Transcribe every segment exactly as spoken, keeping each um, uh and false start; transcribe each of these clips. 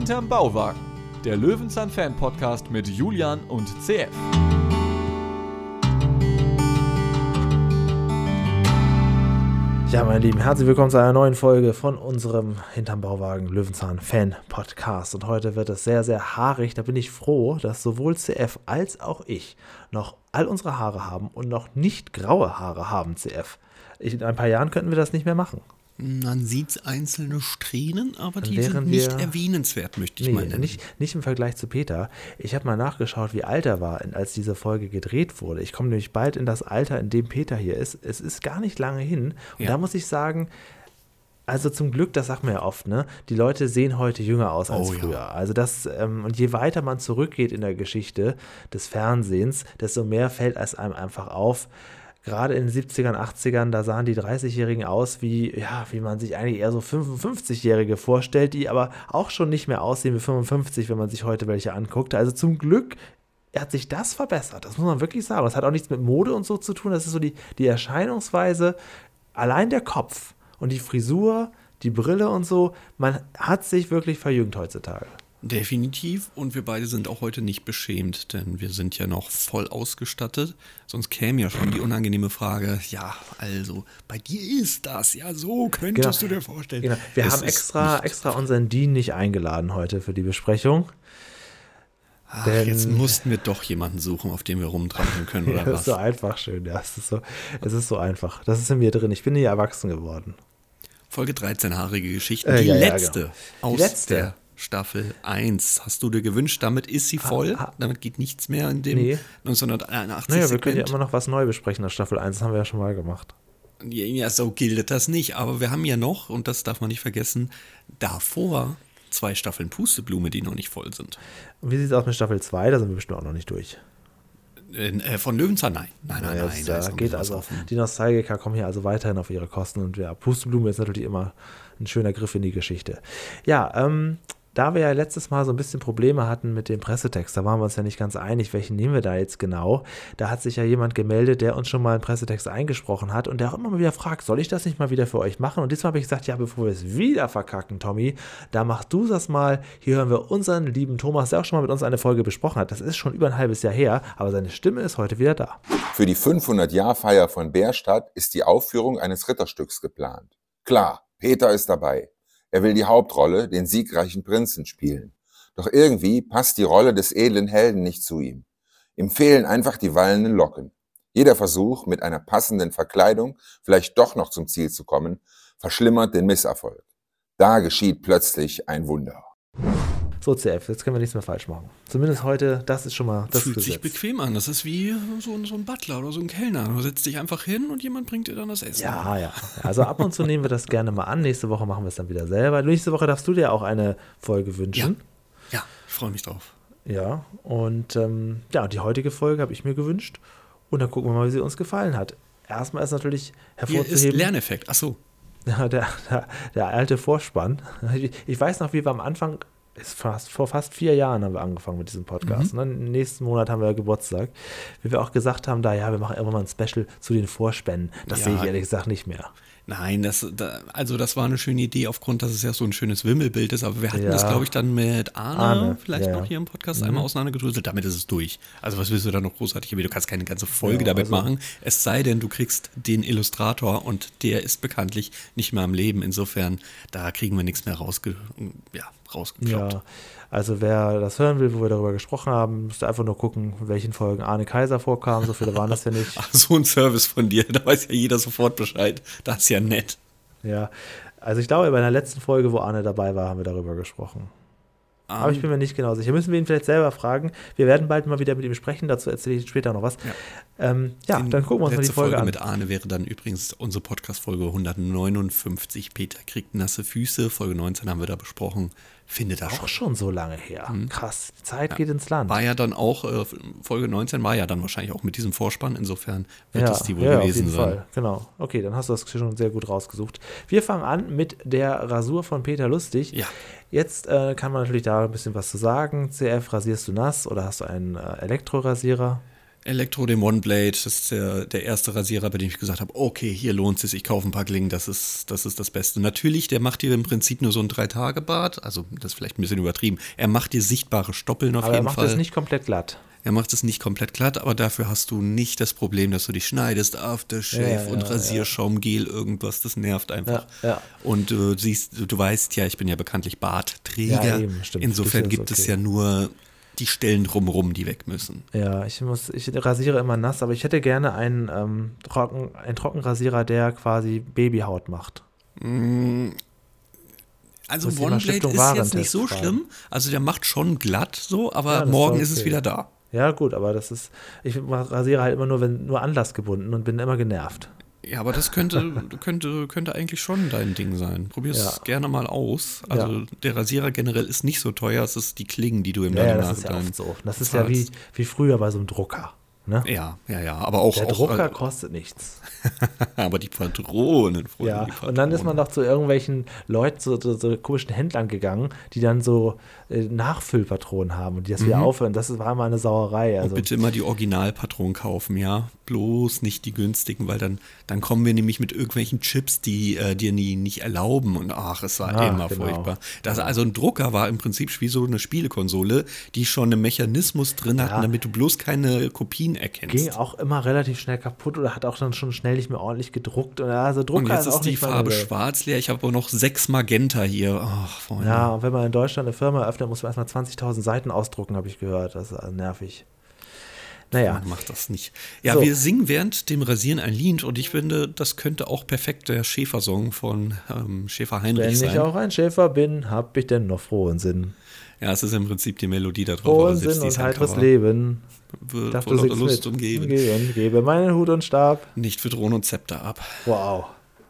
Hinterm Bauwagen, der Löwenzahn-Fan-Podcast mit Julian und C F. Ja, meine Lieben, herzlich willkommen zu einer neuen Folge von unserem Hinterm Bauwagen Löwenzahn-Fan-Podcast. Und heute wird es sehr, sehr haarig. Da bin ich froh, dass sowohl C F als auch ich noch all unsere Haare haben und noch nicht graue Haare haben, C F. Ich, in ein paar Jahren könnten wir das nicht mehr machen. Man sieht einzelne Strähnen, aber Dann die sind wären nicht wir- erwähnenswert, möchte ich Nee, mal nennen. nicht, nicht im Vergleich zu Peter. Ich habe mal nachgeschaut, wie alt er war, als diese Folge gedreht wurde. Ich komme nämlich bald in das Alter, in dem Peter hier ist. Es ist gar nicht lange hin. Und Ja. da muss ich sagen, also zum Glück, das sagt man ja oft, ne? Die Leute sehen heute jünger aus als Oh ja. früher. Also das, ähm, und je weiter man zurückgeht in der Geschichte des Fernsehens, desto mehr fällt es einem einfach auf. Gerade in den siebzigern, achtzigern, da sahen die dreißigjährigen aus wie, ja, wie man sich eigentlich eher so fünfundfünfzigjährige vorstellt, die aber auch schon nicht mehr aussehen wie fünfundfünfzig, wenn man sich heute welche anguckt. Also zum Glück hat sich das verbessert, das muss man wirklich sagen. Das hat auch nichts mit Mode und so zu tun, das ist so die, die Erscheinungsweise, allein der Kopf und die Frisur, die Brille und so, man hat sich wirklich verjüngt heutzutage. Definitiv. Und wir beide sind auch heute nicht beschämt, denn wir sind ja noch voll ausgestattet. Sonst käme ja schon die unangenehme Frage, ja, also, bei dir ist das ja so, könntest Genau. du dir vorstellen. Genau. Wir Es haben ist extra, nicht- extra unseren Dean nicht eingeladen heute für die Besprechung. Ach, denn- jetzt mussten wir doch jemanden suchen, auf dem wir rumtrampeln können, oder Ja, das was? ist so einfach schön, ja. Es ist so, es ist so einfach. Das ist in mir drin. Ich bin hier erwachsen geworden. Folge dreizehn, haarige Geschichten. Äh, die ja, ja, letzte genau. aus Die letzte. der Staffel eins. Hast du dir gewünscht, damit ist sie voll? ha- Damit geht nichts mehr in dem Nee. neunzehnhunderteinundachtzig Naja, wir können ja Segment. immer noch was neu besprechen aus Staffel eins. Das haben wir ja schon mal gemacht. Ja, ja, so gilt das nicht. Aber wir haben ja noch, und das darf man nicht vergessen, davor zwei Staffeln Pusteblume, die noch nicht voll sind. Und wie sieht es aus mit Staffel zwei? Da sind wir bestimmt auch noch nicht durch. Äh, von Löwenzahn, nein. Nein, nein, Naja, nein. es, da ist äh, noch ein geht bisschen was also, offen. die Nostalgiker kommen hier also weiterhin auf ihre Kosten. Und ja, Pusteblume ist natürlich immer ein schöner Griff in die Geschichte. Ja, ähm, da wir ja letztes Mal so ein bisschen Probleme hatten mit dem Pressetext, da waren wir uns ja nicht ganz einig, welchen nehmen wir da jetzt genau. Da hat sich ja jemand gemeldet, der uns schon mal einen Pressetext eingesprochen hat und der auch immer mal wieder fragt, soll ich das nicht mal wieder für euch machen? Und diesmal habe ich gesagt, ja, bevor wir es wieder verkacken, Tommy, da machst du das mal. Hier hören wir unseren lieben Thomas, der auch schon mal mit uns eine Folge besprochen hat. Das ist schon über ein halbes Jahr her, aber seine Stimme ist heute wieder da. Für die fünfhundert-Jahr-Feier von Bärstadt ist die Aufführung eines Ritterstücks geplant. Klar, Peter ist dabei. Er will die Hauptrolle, den siegreichen Prinzen, spielen. Doch irgendwie passt die Rolle des edlen Helden nicht zu ihm. Ihm fehlen einfach die wallenden Locken. Jeder Versuch, mit einer passenden Verkleidung vielleicht doch noch zum Ziel zu kommen, verschlimmert den Misserfolg. Da geschieht plötzlich ein Wunder. So, C F, jetzt können wir nichts mehr falsch machen. Zumindest heute, das ist schon mal das Fühlt sich Gesetz. bequem an. Das ist wie so, ein- so ein Butler oder so ein Kellner. Du setzt dich einfach hin und jemand bringt dir dann das Essen. Ja, ja. Also ab und zu nehmen wir das gerne mal an. Nächste Woche machen wir es dann wieder selber. Nächste Woche darfst du dir auch eine Folge wünschen. Ja, ich freue mich drauf. Ja, und ähm, ja, und die heutige Folge habe ich mir gewünscht. Und dann gucken wir mal, wie sie uns gefallen hat. Erstmal ist natürlich Hier ist hervorzuheben, Lerneffekt. Ach so. ja, der, der, der alte Vorspann. Ich, ich weiß noch, wie wir am Anfang, ist fast, vor fast vier Jahren haben wir angefangen mit diesem Podcast. Mhm. Und dann nächsten Monat haben wir Geburtstag. Wie wir auch gesagt haben, da ja, wir machen irgendwann mal ein Special zu den Vorspänen. Das Ja. sehe ich ehrlich gesagt nicht mehr. Nein, das, da, also das war eine schöne Idee, aufgrund, dass es ja so ein schönes Wimmelbild ist. Aber wir hatten Ja. das, glaube ich, dann mit Arne, Arne, vielleicht ja, noch ja. hier im Podcast einmal auseinandergedröselt. Damit ist es durch. Also was willst du da noch großartig erwähnen? Du kannst keine ganze Folge Ja, damit also- machen. Es sei denn, du kriegst den Illustrator und der ist bekanntlich nicht mehr am Leben. Insofern, da kriegen wir nichts mehr rausge ja, rausgekloppt. Ja, also wer das hören will, wo wir darüber gesprochen haben, müsste einfach nur gucken, in welchen Folgen Arne Kaiser vorkam. So viele waren das ja nicht. Ach, so ein Service von dir, da weiß ja jeder sofort Bescheid. Das ist ja nett. Ja, also ich glaube, bei der letzten Folge, wo Arne dabei war, haben wir darüber gesprochen. Aber ich bin mir nicht genau sicher. Müssen wir ihn vielleicht selber fragen. Wir werden bald mal wieder mit ihm sprechen. Dazu erzähle ich später noch was. Ja, ähm, ja Die dann gucken wir uns mal die letzte Folge, an. mit Arne wäre dann übrigens unsere Podcast-Folge hundertneunundfünfzig. Peter kriegt nasse Füße. Folge neunzehn haben wir da besprochen. Findet da Auch schon so lange her. Krass, die Zeit geht ins Land. War ja dann auch, äh, Folge neunzehn war ja dann wahrscheinlich auch mit diesem Vorspann. Insofern wird ja, es die wohl ja, gewesen auf jeden sein. Fall. Genau. Okay, dann hast du das schon sehr gut rausgesucht. Wir fangen an mit der Rasur von Peter Lustig. Ja. Jetzt äh, kann man natürlich da ein bisschen was zu sagen. C F, rasierst du nass oder hast du einen äh, Elektrorasierer? Elektro, den One Blade, das ist der, der erste Rasierer, bei dem ich gesagt habe, okay, hier lohnt es sich, ich kaufe ein paar Klingen, das ist, das ist das Beste. Natürlich, der macht dir im Prinzip nur so ein Drei-Tage-Bart, also das ist vielleicht ein bisschen übertrieben. Er macht dir sichtbare Stoppeln auf Aber er jeden macht Fall. es nicht komplett glatt. Er macht es nicht komplett glatt, aber dafür hast du nicht das Problem, dass du dich schneidest, Aftershave Ja, ja, und ja. Rasierschaum, Gel, irgendwas, das nervt einfach. Ja, ja. Und du siehst, du weißt ja, ich bin ja bekanntlich Bartträger. Ja, eben, stimmt. Insofern Das ist gibt es okay. ja nur die Stellen drumherum, die weg müssen. Ja, ich muss, ich rasiere immer nass, aber ich hätte gerne einen, ähm, Trocken, einen Trockenrasierer, der quasi Babyhaut macht. Also Muss ich mal One Blade Stiftung ist jetzt Warentest nicht so fragen. schlimm. Also der macht schon glatt so, aber Ja, das morgen ist ist es okay. wieder da. Ja, gut, aber das ist, ich rasiere halt immer nur, wenn nur anlassgebunden und bin immer genervt. Ja, aber das könnte, könnte, könnte eigentlich schon dein Ding sein. Probier es Ja. gerne mal aus. Also Ja. der Rasierer generell ist nicht so teuer, es ist die Klingen, die du im Ja, ja, Nachhinein das ist ja oft so. Das ist ja wie, wie früher bei so einem Drucker. Ne? Ja, ja, ja, aber auch, Der auch Drucker äh, kostet nichts. aber die Patronen, Freunde, Ja, die Patronen. und dann ist man doch zu irgendwelchen Leuten, so, so, so komischen Händlern gegangen, die dann so äh, Nachfüllpatronen haben und die das wieder aufhören. Das war immer eine Sauerei. Also, Und bitte immer die Originalpatronen kaufen, ja. Bloß nicht die günstigen, weil dann, dann kommen wir nämlich mit irgendwelchen Chips, die äh, dir nie, nicht erlauben. Und ach, es war Ah, immer genau. furchtbar. Das, also ein Drucker war im Prinzip wie so eine Spielekonsole, die schon einen Mechanismus drin hatten, Ja. damit du bloß keine Kopien erkennst. ging auch immer relativ schnell kaputt oder hat auch dann schon schnell nicht mehr ordentlich gedruckt. Und also Drucker Und jetzt ist auch ist die nicht meine Farbe Welt. schwarz leer. Ich habe aber noch sechs Magenta hier. Ach, Freunde. Ja, und wenn man in Deutschland eine Firma eröffnet, muss man erstmal zwanzigtausend Seiten ausdrucken, habe ich gehört. Das ist also nervig. Naja, Man macht das nicht. Ja, So. wir singen während dem Rasieren ein Lied und ich finde, das könnte auch perfekt der Schäfer-Song von ähm, Schäfer Heinrich wenn sein. ich auch ein Schäfer bin, hab ich denn noch frohen Sinn. Ja, es ist im Prinzip die Melodie da drauf. aber Frohen selbst Sinn die und ist ein heiteres Cover. Leben. Wir- Darf vor du lauter singst Lust mit. und Geben. Geben, gebe meinen Hut und Stab. Nicht für Thron und Zepter ab. Wow.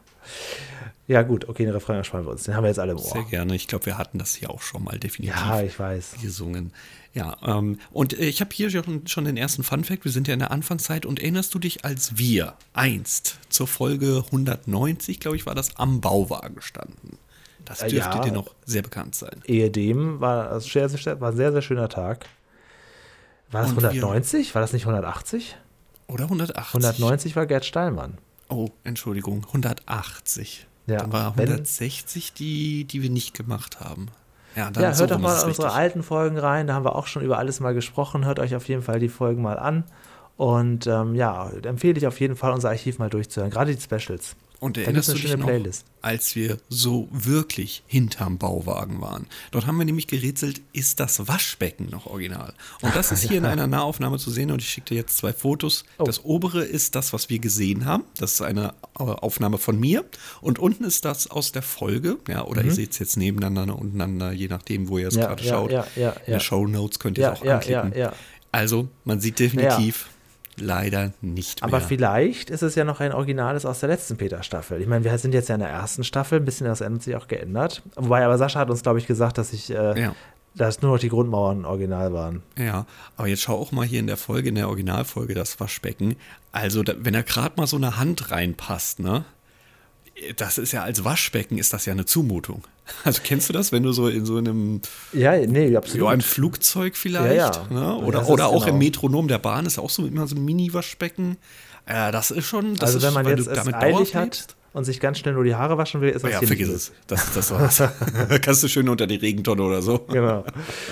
Ja gut, okay, den Refrain ersparen wir uns. Den haben wir jetzt alle im Sehr Ohr. gerne. Ich glaube, wir hatten das hier auch schon mal definitiv Ja, ich weiß. gesungen. Ja, ähm, und äh, ich habe hier schon, schon den ersten Funfact. Wir sind ja in der Anfangszeit und erinnerst du dich, als wir einst zur Folge hundertneunzig, glaube ich, war das, am Bauwagen standen? Das Äh, dürfte ja. dir noch sehr bekannt sein. Ehedem war, das sehr, sehr, war ein sehr, sehr schöner Tag. War das Und wir- hundertneunzig? War das nicht hundertachtzig? Oder hundertachtzig? hundertneunzig war Gerd Steilmann. Oh, Entschuldigung, hundertachtzig. Ja, Dann war wenn- hundertsechzig die, die wir nicht gemacht haben. Ja, dann Ja, so hört doch rum mal ist in es unsere richtig. alten Folgen rein. Da haben wir auch schon über alles mal gesprochen. Hört euch auf jeden Fall die Folgen mal an. Und ähm, ja, empfehle ich auf jeden Fall, unser Archiv mal durchzuhören. Gerade die Specials. Und Da erinnerst du gibt's dich eine noch, schöne Playlist. als wir so wirklich hinterm Bauwagen waren? Dort haben wir nämlich gerätselt, ist das Waschbecken noch original? Und das ist hier in einer Nahaufnahme zu sehen und ich schicke dir jetzt zwei Fotos. Oh. Das obere ist das, was wir gesehen haben. Das ist eine äh, Aufnahme von mir. Und unten ist das aus der Folge. Ja, oder ihr seht es jetzt nebeneinander, untereinander, je nachdem, wo ihr es Mhm. Ja, gerade ja, schaut. ja, ja, In ja. den Shownotes könnt ihr Ja, es auch ja, anklicken. ja, ja. Also, man sieht definitiv leider nicht mehr. Aber vielleicht ist es ja noch ein Originales aus der letzten Peter-Staffel. Ich meine, wir sind jetzt ja in der ersten Staffel. Ein bisschen das hat sich auch geändert. Wobei aber Sascha hat uns, glaube ich, gesagt, dass ich, äh, Ja. dass nur noch die Grundmauern original waren. Ja, aber jetzt schau auch mal hier in der Folge, in der Originalfolge, das Waschbecken. Also, da, wenn da gerade mal so eine Hand reinpasst, ne? Das ist ja als Waschbecken ist das ja eine Zumutung. Also kennst du das, wenn du so in so einem, Ja, nee, so absolut. einem Flugzeug vielleicht, Ja, ja. ne? Oder, Das ist oder auch genau. im Metronom der Bahn ist auch so immer so ein Mini-Waschbecken. Äh, das ist schon, das Also ist, wenn man weil jetzt du es damit eilig dauerhaft hat lebst. und sich ganz schnell nur die Haare waschen will, ist das Ja, hier vergiss nicht es. Das, das war's. Kannst du schön unter die Regentonne oder so. Genau.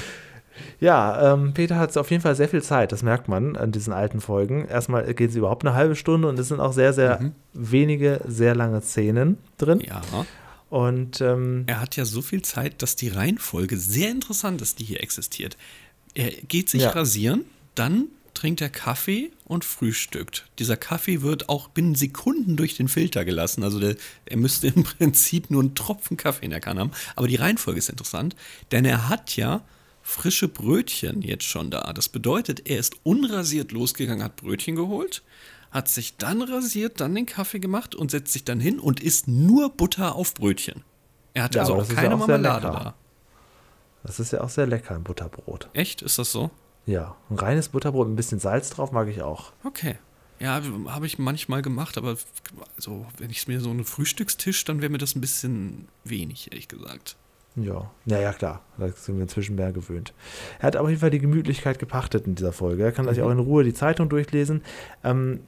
Ja, ähm, Peter hat auf jeden Fall sehr viel Zeit, das merkt man an diesen alten Folgen. Erstmal geht es überhaupt eine halbe Stunde und es sind auch sehr, sehr wenige, sehr lange Szenen drin. Ja. Und ähm, Er hat ja so viel Zeit, dass die Reihenfolge sehr interessant ist, die hier existiert. Er geht sich Ja. rasieren, dann trinkt er Kaffee und frühstückt. Dieser Kaffee wird auch binnen Sekunden durch den Filter gelassen. Also der, er müsste im Prinzip nur einen Tropfen Kaffee in der Kanne haben. Aber die Reihenfolge ist interessant, denn er hat ja frische Brötchen jetzt schon da. Das bedeutet, er ist unrasiert losgegangen, hat Brötchen geholt, hat sich dann rasiert, dann den Kaffee gemacht und setzt sich dann hin und isst nur Butter auf Brötchen. Er hat Ja, also aber auch das ist keine ja auch sehr Marmelade lecker. da. das ist ja auch sehr lecker, ein Butterbrot. Echt? Ist das so? Ja, ein reines Butterbrot mit ein bisschen Salz drauf mag ich auch. Okay. Ja, habe ich manchmal gemacht, aber also, wenn ich es mir so einen Frühstückstisch, dann wäre mir das ein bisschen wenig, ehrlich gesagt. Ja, ja, ja, klar. Da sind wir inzwischen mehr gewöhnt. Er hat auf jeden Fall die Gemütlichkeit gepachtet in dieser Folge. Er kann mhm. sich auch in Ruhe die Zeitung durchlesen. Ähm,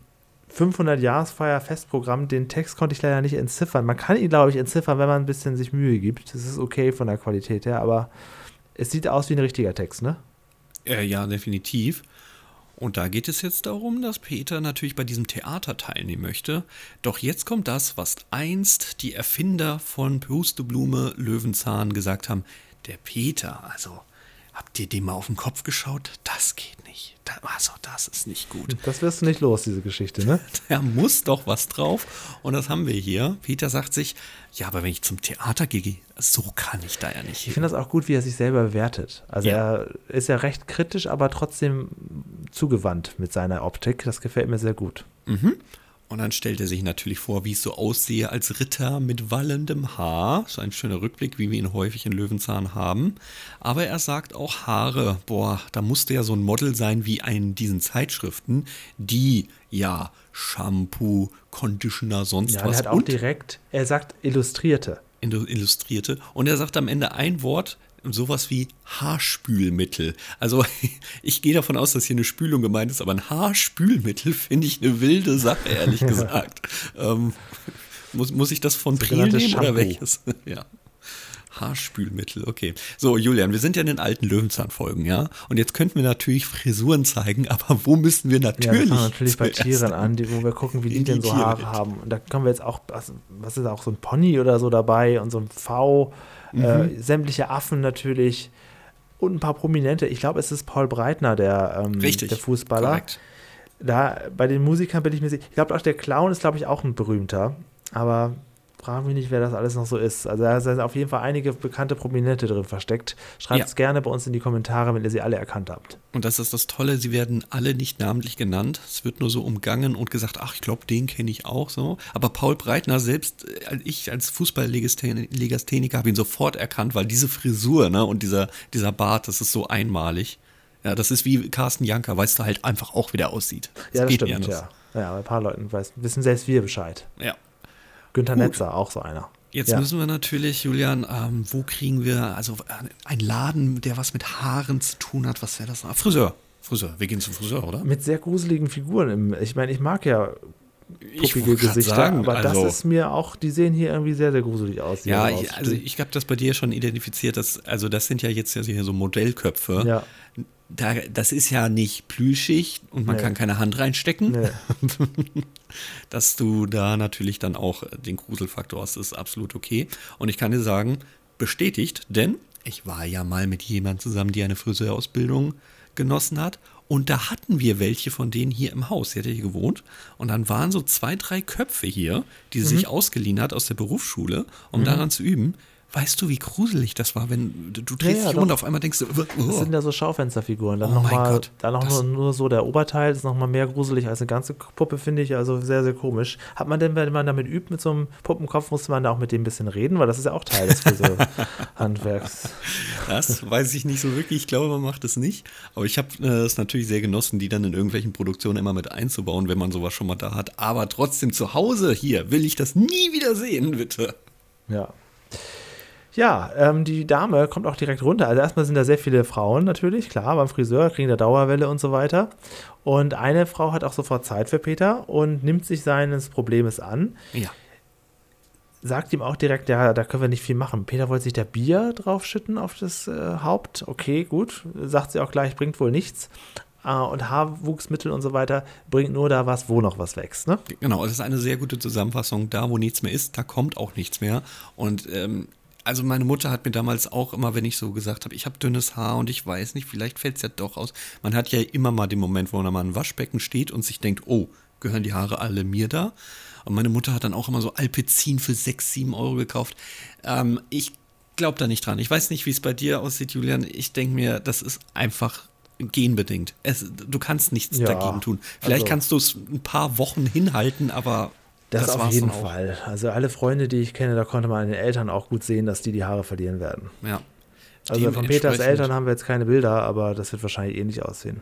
fünfhundert-Jahresfeier-Festprogramm, den Text konnte ich leider nicht entziffern. Man kann ihn, glaube ich, entziffern, wenn man ein bisschen sich Mühe gibt. Das ist okay von der Qualität her, aber es sieht aus wie ein richtiger Text, ne? Äh, ja, definitiv. Und da geht es jetzt darum, dass Peter natürlich bei diesem Theater teilnehmen möchte. Doch jetzt kommt das, was einst die Erfinder von Pusteblume Löwenzahn gesagt haben. Der Peter, also habt ihr dem mal auf den Kopf geschaut? Das geht nicht. Da, also das ist nicht gut. Das wirst du nicht los, diese Geschichte, ne? Da muss doch was drauf. Und das haben wir hier. Peter sagt sich, ja, aber wenn ich zum Theater gehe, so kann ich da ja nicht hin. Ich finde das auch gut, wie er sich selber bewertet. Also ja. er ist ja recht kritisch, aber trotzdem zugewandt mit seiner Optik. Das gefällt mir sehr gut. Mhm. Und dann stellt er sich natürlich vor, wie es so aussehe als Ritter mit wallendem Haar. So ein schöner Rückblick, wie wir ihn häufig in Löwenzahn haben. Aber er sagt auch Haare. Boah, da musste ja so ein Model sein wie in diesen Zeitschriften, die ja Shampoo, Conditioner, sonst ja, was. Er hat auch direkt, er sagt Illustrierte. Illustrierte. Und er sagt am Ende ein Wort, sowas wie Haarspülmittel. Also ich gehe davon aus, dass hier eine Spülung gemeint ist, aber ein Haarspülmittel finde ich eine wilde Sache, ehrlich gesagt. ähm, muss, muss ich das von Priel nehmen Shampoo. Oder welches? Ja. Haarspülmittel, okay. So, Julian, wir sind ja in den alten Löwenzahn-Folgen, ja? Und jetzt könnten wir natürlich Frisuren zeigen, aber wo müssen wir natürlich? Ja, wir fangen natürlich bei Tieren an, die, wo wir gucken, wie die, die denn so Haare haben. Und da können wir jetzt auch, was, was ist auch so ein Pony oder so dabei und so ein V, mhm. äh, sämtliche Affen natürlich und ein paar Prominente. Ich glaube, es ist Paul Breitner, der, ähm, der Fußballer. Korrekt. Da, bei den Musikern bin ich mir sicher. Ich glaube auch, der Clown ist, glaube ich, auch ein berühmter, aber frage mich nicht, wer das alles noch so ist. Also da sind auf jeden Fall einige bekannte Prominente drin versteckt. Schreibt es ja. gerne bei uns in die Kommentare, wenn ihr sie alle erkannt habt. Und das ist das Tolle, sie werden alle nicht namentlich genannt. Es wird nur so umgangen und gesagt, ach, ich glaube, den kenne ich auch so. Aber Paul Breitner selbst, ich als Fußball-Legastheniker habe ihn sofort erkannt, weil diese Frisur, ne, und dieser, dieser Bart, das ist so einmalig. Ja, das ist wie Carsten Janker, weißt du halt einfach auch, wie der aussieht. Das ja, das stimmt, ja. Ja, bei ein paar Leuten weiß, wissen selbst wir Bescheid. Ja. Günther Gut. Netzer, auch so einer. Jetzt ja. müssen wir natürlich, Julian, ähm, wo kriegen wir, also äh, ein Laden, der was mit Haaren zu tun hat, was wäre das? Ah, Friseur. Friseur, wir gehen zum Friseur, oder? Mit sehr gruseligen Figuren. Im, ich meine, ich mag ja puppige Gesichter, sagen, aber also, das ist mir auch, die sehen hier irgendwie sehr, sehr gruselig aus. Ja, ich, also ich habe das bei dir schon identifiziert, dass, also das sind ja jetzt ja hier so Modellköpfe. Ja. Da, das ist ja nicht plüschig und man nee. kann keine Hand reinstecken. Nee. Dass du da natürlich dann auch den Gruselfaktor hast, ist absolut okay. Und ich kann dir sagen, bestätigt, denn ich war ja mal mit jemandem zusammen, die eine Friseurausbildung genossen hat. Und da hatten wir welche von denen hier im Haus. Sie hat hier gewohnt. Und dann waren so zwei, drei Köpfe hier, die sie mhm. sich ausgeliehen hat aus der Berufsschule, um mhm. daran zu üben. Weißt du, wie gruselig das war, wenn du, du drehst ja, dich um und auf einmal denkst du, oh. Das sind ja so Schaufensterfiguren. Dann oh noch mal, Gott, dann auch nur, nur so der Oberteil ist noch mal mehr gruselig als eine ganze Puppe, finde ich. Also sehr, sehr komisch. Hat man denn, wenn man damit übt mit so einem Puppenkopf, musste man da auch mit dem ein bisschen reden? Weil das ist ja auch Teil des Handwerks. Das weiß ich nicht so wirklich. Ich glaube, man macht es nicht. Aber ich habe es äh, natürlich sehr genossen, die dann in irgendwelchen Produktionen immer mit einzubauen, wenn man sowas schon mal da hat. Aber trotzdem zu Hause hier will ich das nie wieder sehen, bitte. Ja. Ja, ähm, die Dame kommt auch direkt runter. Also erstmal sind da sehr viele Frauen natürlich, klar, beim Friseur, kriegen da Dauerwelle und so weiter. Und eine Frau hat auch sofort Zeit für Peter und nimmt sich seines Problems an. Ja. Sagt ihm auch direkt, ja, da können wir nicht viel machen. Peter wollte sich da Bier draufschütten auf das äh, Haupt. Okay, gut. Sagt sie auch gleich, bringt wohl nichts. Uh, und Haarwuchsmittel und so weiter bringt nur da was, wo noch was wächst, ne? Genau, das ist eine sehr gute Zusammenfassung. Da, wo nichts mehr ist, da kommt auch nichts mehr. Und ähm, also meine Mutter hat mir damals auch immer, wenn ich so gesagt habe, ich habe dünnes Haar und ich weiß nicht, vielleicht fällt es ja doch aus. Man hat ja immer mal den Moment, wo man mal im Waschbecken steht und sich denkt, oh, gehören die Haare alle mir da? Und meine Mutter hat dann auch immer so Alpecin für sechs, sieben Euro gekauft. Ähm, ich glaube da nicht dran. Ich weiß nicht, wie es bei dir aussieht, Julian. Ich denke mir, das ist einfach genbedingt. Es, du kannst nichts ja, dagegen tun. Vielleicht also, kannst du es ein paar Wochen hinhalten, aber das, das auf jeden Fall. Also alle Freunde, die ich kenne, da konnte man an den Eltern auch gut sehen, dass die die Haare verlieren werden. Ja. Also von Peters Eltern haben wir jetzt keine Bilder, aber das wird wahrscheinlich ähnlich aussehen.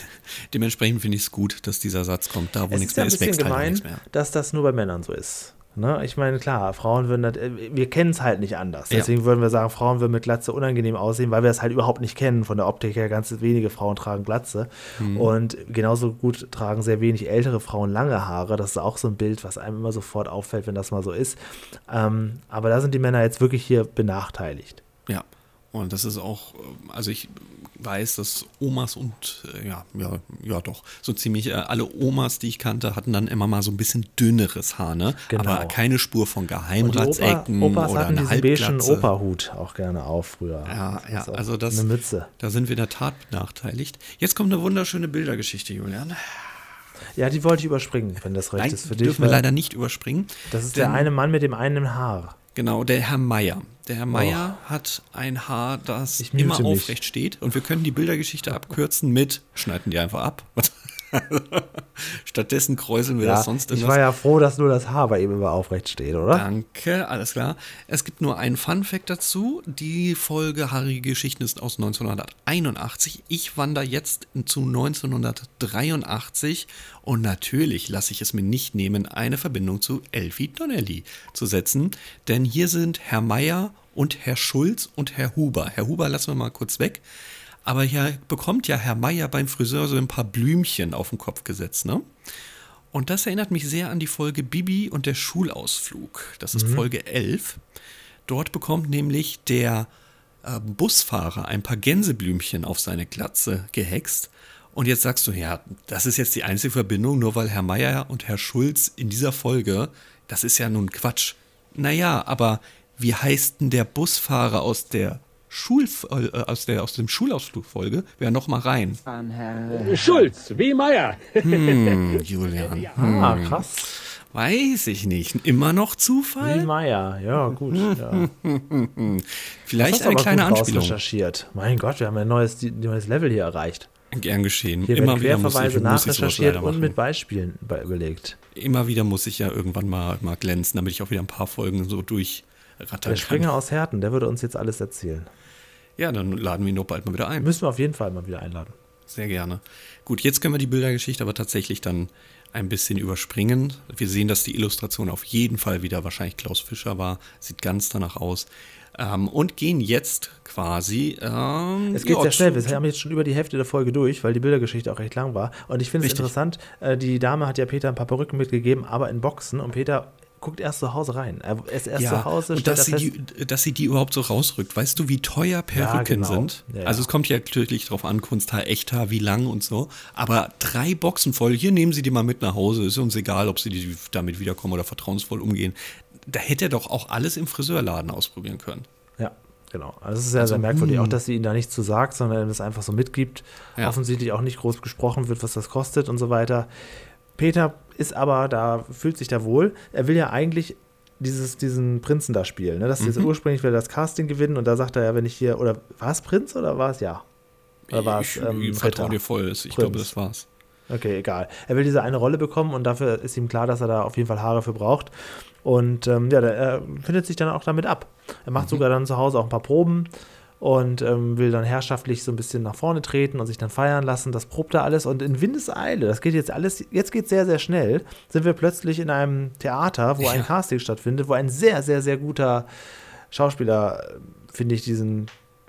Dementsprechend finde ich es gut, dass dieser Satz kommt. Da, wo es nichts mehr ist, wächst gemein, halt nichts mehr. Dass das nur bei Männern so ist. Ne? Ich meine, klar, Frauen würden das, wir kennen es halt nicht anders. Ja. Deswegen würden wir sagen, Frauen würden mit Glatze unangenehm aussehen, weil wir es halt überhaupt nicht kennen. Von der Optik her, ganz wenige Frauen tragen Glatze. Mhm. Und genauso gut tragen sehr wenig ältere Frauen lange Haare. Das ist auch so ein Bild, was einem immer sofort auffällt, wenn das mal so ist. Ähm, aber da sind die Männer jetzt wirklich hier benachteiligt. Ja, und das ist auch, also ich weiß, dass Omas und, äh, ja, ja, ja doch, so ziemlich äh, alle Omas, die ich kannte, hatten dann immer mal so ein bisschen dünneres Haar, ne? Genau. Aber keine Spur von Und die Geheimratsecken Opa, Opas oder hatten eine diesen beigen Halbglatze. Opa-Hut auch gerne auf früher. Ja, Das ja, ist auch also das, eine Mütze. da sind wir in der Tat benachteiligt. Jetzt kommt eine wunderschöne Bildergeschichte, Julian. Ja, die wollte ich überspringen, wenn das recht Nein, ist für die dich. dürfen wir weil leider nicht überspringen. Das ist denn- der eine Mann mit dem einen Haar. Genau, der Herr Meier. Der Herr Meier hat ein Haar, das Ich mute immer mich. aufrecht steht. Und wir können die Bildergeschichte abkürzen mit, schneiden die einfach ab. Stattdessen kräuseln wir Ja, das sonst ich irgendwas. war ja froh, dass nur das Haar bei ihm immer aufrecht steht, oder? Danke, alles klar. Es gibt nur einen Fun-Fact dazu. Die Folge Haarige Geschichten ist aus neunzehnhunderteinundachtzig. Ich wandere jetzt zu neunzehnhundertdreiundachtzig und natürlich lasse ich es mir nicht nehmen, eine Verbindung zu Elfie Donnelly zu setzen. Denn hier sind Herr Meier und Herr Schulz und Herr Huber. Herr Huber lassen wir mal kurz weg. Aber hier bekommt ja Herr Meier beim Friseur so ein paar Blümchen auf den Kopf gesetzt, ne? Und das erinnert mich sehr an die Folge Bibi und der Schulausflug. Das ist Folge elf. Dort bekommt nämlich der äh, Busfahrer ein paar Gänseblümchen auf seine Glatze gehext. Und jetzt sagst du, ja, das ist jetzt die einzige Verbindung, nur weil Herr Meier und Herr Schulz in dieser Folge, das ist ja nun Quatsch. Naja, aber wie heißt denn der Busfahrer aus der Schul, äh, aus, der, aus dem Schulausflugfolge? Wer noch mal rein? Schulz, wie Meier. Hm, Julian. Hm, Ah, krass. weiß ich nicht. Immer noch Wie Zufall? Meier, ja, gut. Ja. Vielleicht Das hast du eine aber kleine gut Anspielung. recherchiert. Mein Gott, wir haben ein neues, die- neues Level hier erreicht. Gern geschehen. Hier Immer werden wieder, muss ich, Querverweise muss ich sowas nachrecherchiert leider und mit machen. Beispielen be belegt. Immer wieder muss ich ja irgendwann mal, mal glänzen, damit ich auch wieder ein paar Folgen so durchrattern Der kann. Springer aus Herten, der würde uns jetzt alles erzählen. Ja, dann laden wir ihn doch bald mal wieder ein. Müssen wir auf jeden Fall mal wieder einladen. Sehr gerne. Gut, jetzt können wir die Bildergeschichte aber tatsächlich dann ein bisschen überspringen. Wir sehen, dass die Illustration auf jeden Fall wieder wahrscheinlich Klaus Fischer war. Sieht ganz danach aus. Ähm, und gehen jetzt quasi. Ähm, Es geht ja, sehr schnell. zu- Wir haben jetzt schon über die Hälfte der Folge durch, weil die Bildergeschichte auch recht lang war. Und ich finde es Richtig. interessant, äh, die Dame hat ja Peter ein paar Perücken mitgegeben, aber in Boxen. Und Peter guckt erst zu Hause rein. Er ist erst Ja, zu Hause, und stellt dass er sie, fest, die, dass sie die überhaupt so rausrückt. Weißt du, wie teuer Perücken genau. sind? Ja, ja. Also es kommt ja natürlich drauf an, Kunsthaar, Echthaar, wie lang und so. Aber drei Boxen voll, hier nehmen sie die mal mit nach Hause. Ist uns egal, ob sie die damit wiederkommen oder vertrauensvoll umgehen. Da hätte er doch auch alles im Friseurladen ausprobieren können. ja, genau. Also es ist sehr, Also, sehr merkwürdig. hm. Auch, dass sie ihn da nichts zu sagt, sondern es einfach so mitgibt. Ja. Offensichtlich auch nicht groß gesprochen wird, was das kostet und so weiter. Peter ist aber da, fühlt sich da wohl. Er will ja eigentlich dieses, diesen Prinzen da spielen. Ne? Das ist Mhm. ursprünglich will er das Casting gewinnen und da sagt er ja, wenn ich hier, oder war es Prinz oder war es ja? Oder war es ich ähm, ich vertraue Ritter? dir voll. Ich Prinz. glaube, das war's. Okay, egal. Er will diese eine Rolle bekommen und dafür ist ihm klar, dass er da auf jeden Fall Haare für braucht. Und ähm, ja, der, er findet sich dann auch damit ab. Er macht sogar dann zu Hause auch ein paar Proben und ähm, will dann herrschaftlich so ein bisschen nach vorne treten und sich dann feiern lassen. Das probt er alles und in Windeseile, das geht jetzt alles, jetzt geht sehr, sehr schnell, sind wir plötzlich in einem Theater, wo Ja. ein Casting stattfindet, wo ein sehr, sehr, sehr guter Schauspieler, äh, finde ich, diesen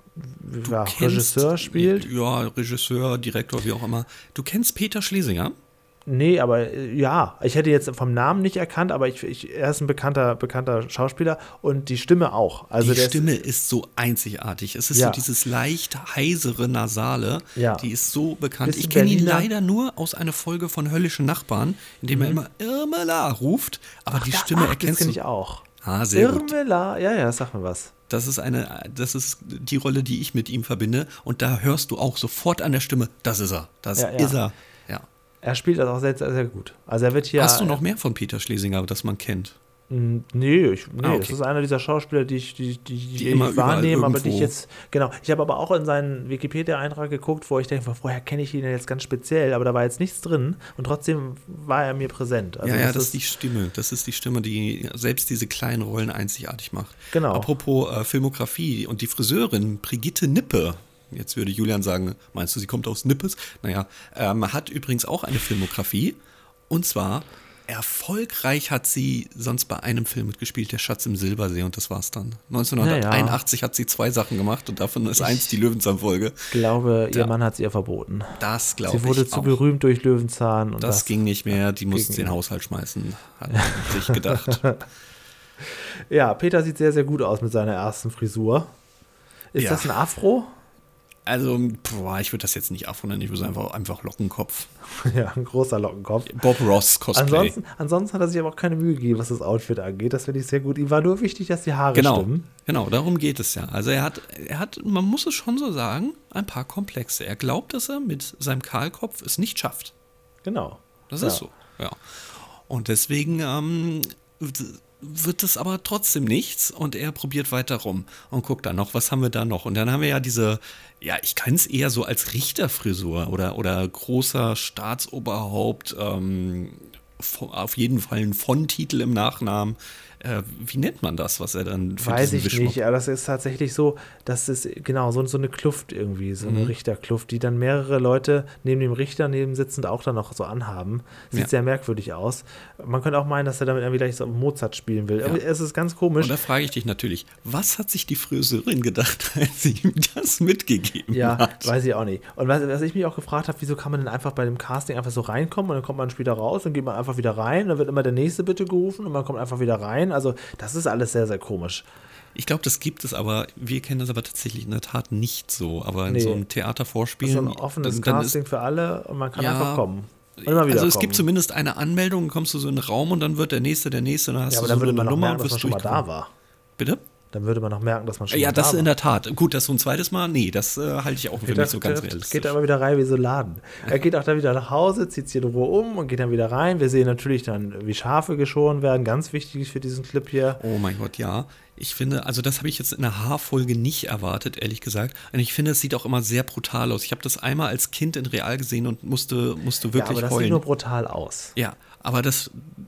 ja, Kennst- Regisseur spielt. Ja, Regisseur, Direktor, wie auch immer. Du kennst Peter Schlesinger? Nee, aber äh, ja, ich hätte jetzt vom Namen nicht erkannt, aber ich, ich, er ist ein bekannter, bekannter Schauspieler und die Stimme auch. Also die der Stimme ist, so einzigartig. Es ist Ja. so dieses leicht heisere Nasale. Ja. Die ist so bekannt. Bisschen Ich kenne ihn Berliner. leider nur aus einer Folge von Höllische Nachbarn, in dem er immer Irmela ruft. Aber die da- Stimme ach, das erkennst kenne du. ich auch. Ah, sehr gut. Irmela, ja, ja, sag mir was. Das ist eine, das ist die Rolle, die ich mit ihm verbinde. Und da hörst du auch sofort an der Stimme, das ist er. Das Ja, ja. ist er. Ja. Er spielt das auch sehr, sehr, sehr gut. Also er wird hier. Hast du noch mehr von Peter Schlesinger, das man kennt? Mm, Nee, ich, nee Ah, okay. das ist einer dieser Schauspieler, die ich, die, die, die, Die immer ich wahrnehme, überall aber die ich irgendwo- jetzt, genau. Ich habe aber auch in seinen Wikipedia-Eintrag geguckt, wo ich denke, woher kenne ich ihn denn jetzt ganz speziell, aber da war jetzt nichts drin und trotzdem war er mir präsent. Also ja, ja, das ist die Stimme. Das ist die Stimme, die selbst diese kleinen Rollen einzigartig macht. Genau. Apropos äh, Filmografie und die Friseurin Brigitte Nippe. Jetzt würde Julian sagen, meinst du, sie kommt aus Nippes? Naja, ähm, hat übrigens auch eine Filmografie. Und zwar Erfolgreich hat sie sonst bei einem Film mitgespielt, Der Schatz im Silbersee, und das war's dann. neunzehnhunderteinundachtzig ja. hat sie zwei Sachen gemacht und davon ist ich eins die Löwenzahn-Folge. Ich glaube, ihr ja. Mann hat sie ihr verboten. Das glaube ich Sie wurde zu auch. berühmt durch Löwenzahn. Und das, das ging nicht mehr, die musste den Haushalt schmeißen, hat sich gedacht. Ja, Peter sieht sehr, sehr gut aus mit seiner ersten Frisur. Ist ja. das ein Afro? Also, boah, ich würde das jetzt nicht Afro nennen, ich würde einfach, einfach Lockenkopf. Ja, ein großer Lockenkopf. Bob Ross Cosplay. Ansonsten, ansonsten hat er sich aber auch keine Mühe gegeben, was das Outfit angeht. Das finde ich sehr gut. Ihm war nur wichtig, dass die Haare genau, stimmen. Genau, darum geht es ja. Also er hat, er hat, man muss es schon so sagen, ein paar Komplexe. Er glaubt, dass er mit seinem Kahlkopf es nicht schafft. Genau. Das ja. ist so, ja. Und deswegen ähm, wird es aber trotzdem nichts und er probiert weiter rum und guckt dann noch, was haben wir da noch? Und dann haben wir ja diese, ja, ich kann es eher so als Richterfrisur oder, oder großer Staatsoberhaupt, ähm, auf jeden Fall ein Von-Titel im Nachnamen. Äh, wie nennt man das, was er dann für Weiß diesen ich Wischmopp- nicht, aber das ist tatsächlich so, dass es genau so, so eine Kluft irgendwie, so eine Mhm. Richterkluft, die dann mehrere Leute neben dem Richter neben sitzend auch dann noch so anhaben. Sieht Ja. sehr merkwürdig aus. Man könnte auch meinen, dass er damit irgendwie gleich so Mozart spielen will. Aber Ja. es ist ganz komisch. Und da frage ich dich natürlich, was hat sich die Friseurin gedacht, als sie ihm das mitgegeben Ja, hat? weiß ich auch nicht. Und was, was ich mich auch gefragt habe, wieso kann man denn einfach bei dem Casting einfach so reinkommen und dann kommt man später raus, dann geht man einfach wieder rein, dann wird immer der Nächste bitte gerufen und man kommt einfach wieder rein. Also das ist alles sehr, sehr komisch. Ich glaube, das gibt es, aber wir kennen das aber tatsächlich in der Tat nicht so. Aber in Nee. so einem Das Theatervorspiel. ist so ein offenes dann, dann Casting ist, für alle und man kann Ja, einfach kommen. Und immer wieder also es kommen. gibt zumindest eine Anmeldung, kommst du so in den Raum und dann wird der Nächste, der Nächste, dann hast Ja, du aber dann so würde eine man noch Nummer merken, und dass man wirst schon mal da durchgekommen. war. Bitte? Dann würde man noch merken, dass man schon Ja, mal da das war. in der Tat. Gut, das so ein zweites Mal, nee, das äh, halte ich auch für Geht nicht das, so ganz geht, realistisch. geht aber wieder rein wie so ein Laden. Er geht auch dann wieder nach Hause, zieht sich in Ruhe um und geht dann wieder rein. Wir sehen natürlich dann, wie Schafe geschoren werden. Ganz wichtig für diesen Clip hier. Oh mein Gott, ja. Ich finde, also das habe ich jetzt in der Haarfolge nicht erwartet, ehrlich gesagt. Und ich finde, es sieht auch immer sehr brutal aus. Ich habe das einmal als Kind in Real gesehen und musste, musste Ja, wirklich aber das heulen. sieht nur brutal aus. Ja, aber das,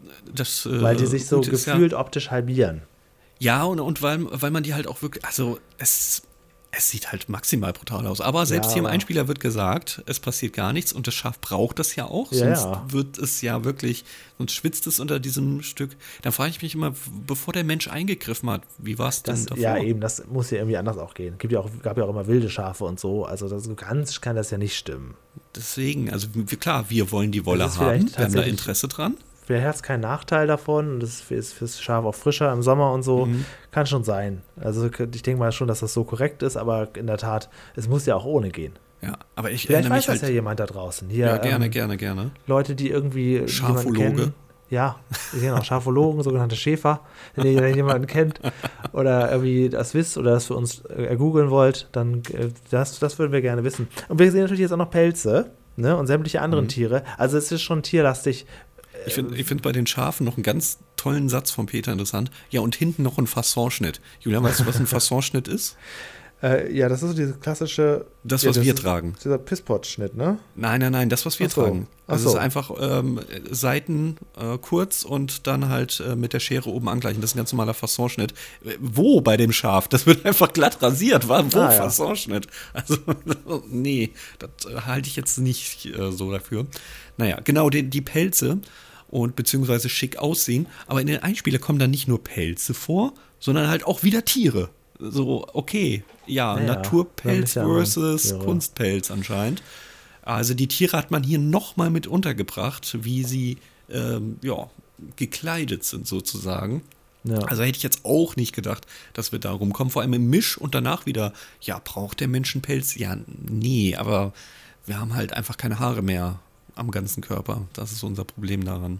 das äh, Weil die sich so Gute ist gefühlt optisch halbieren. Ja, ja und, und weil, weil man die halt auch wirklich, also es, es sieht halt maximal brutal aus. Aber selbst Ja, hier im aber- Einspieler wird gesagt, es passiert gar nichts und das Schaf braucht das ja auch, Ja, sonst ja. wird es ja wirklich, sonst schwitzt es unter diesem Stück. Dann frage ich mich immer, bevor der Mensch eingegriffen hat, wie war es denn Das, davor? ja, eben, das muss ja irgendwie anders auch gehen. Gibt ja auch, gab ja auch immer wilde Schafe und so. Also das, so ganz kann das ja nicht stimmen. Deswegen, also wir- klar, wir wollen die Wolle Das ist haben, vielleicht wir haben da tatsächlich- Interesse dran. Vielleicht hat es keinen Nachteil davon. Und das ist fürs Schaf auch frischer im Sommer und so. Mhm. Kann schon sein. Also ich denke mal schon, dass das so korrekt ist, aber in der Tat, es muss ja auch ohne gehen. Ja, aber ich Vielleicht erinnere weiß mich das halt, ja jemand da draußen. Hier, ja, gerne, ähm, gerne, gerne. Leute, die irgendwie jemanden Schafologe. kennen. Ja, genau, Schafologen, sogenannte Schäfer, wenn ihr jemanden kennt oder irgendwie das wisst oder das für uns äh, googeln wollt, dann äh, das, das würden wir gerne wissen. Und wir sehen natürlich jetzt auch noch Pelze, ne, und sämtliche anderen Mhm. Tiere. Also es ist schon tierlastig. Ich finde ich find bei den Schafen noch einen ganz tollen Satz von Peter interessant. Ja, und hinten noch ein Fassonschnitt. Julian, weißt du, was ein Fassonschnitt ist? Äh, ja, das ist so diese klassische. Das, ja, was wir ist tragen. Dieser Pisspot-Schnitt, ne? Nein, nein, nein, das, was wir Ach so. tragen. Ach Das so. ist einfach ähm, Seiten äh, kurz und dann halt äh, mit der Schere oben angleichen. Das ist ein ganz normaler Fassonschnitt. Äh, wo bei dem Schaf? Das wird einfach glatt rasiert. War wo Ah, ja. Fassonschnitt? Also, nee, das äh, halte ich jetzt nicht äh, so dafür. Naja, genau, die, die Pelze und beziehungsweise schick aussehen. Aber in den Einspieler kommen dann nicht nur Pelze vor, sondern halt auch wieder Tiere. So, okay, ja, Naja, Naturpelz nämlich ja versus Tiere. Kunstpelz anscheinend. Also die Tiere hat man hier nochmal mit untergebracht, wie sie ähm, ja, gekleidet sind sozusagen. Ja. Also hätte ich jetzt auch nicht gedacht, dass wir da rumkommen. Vor allem im Misch und danach wieder, ja, braucht der Mensch einen Pelz? Ja, nee, aber wir haben halt einfach keine Haare mehr am ganzen Körper. Das ist unser Problem daran.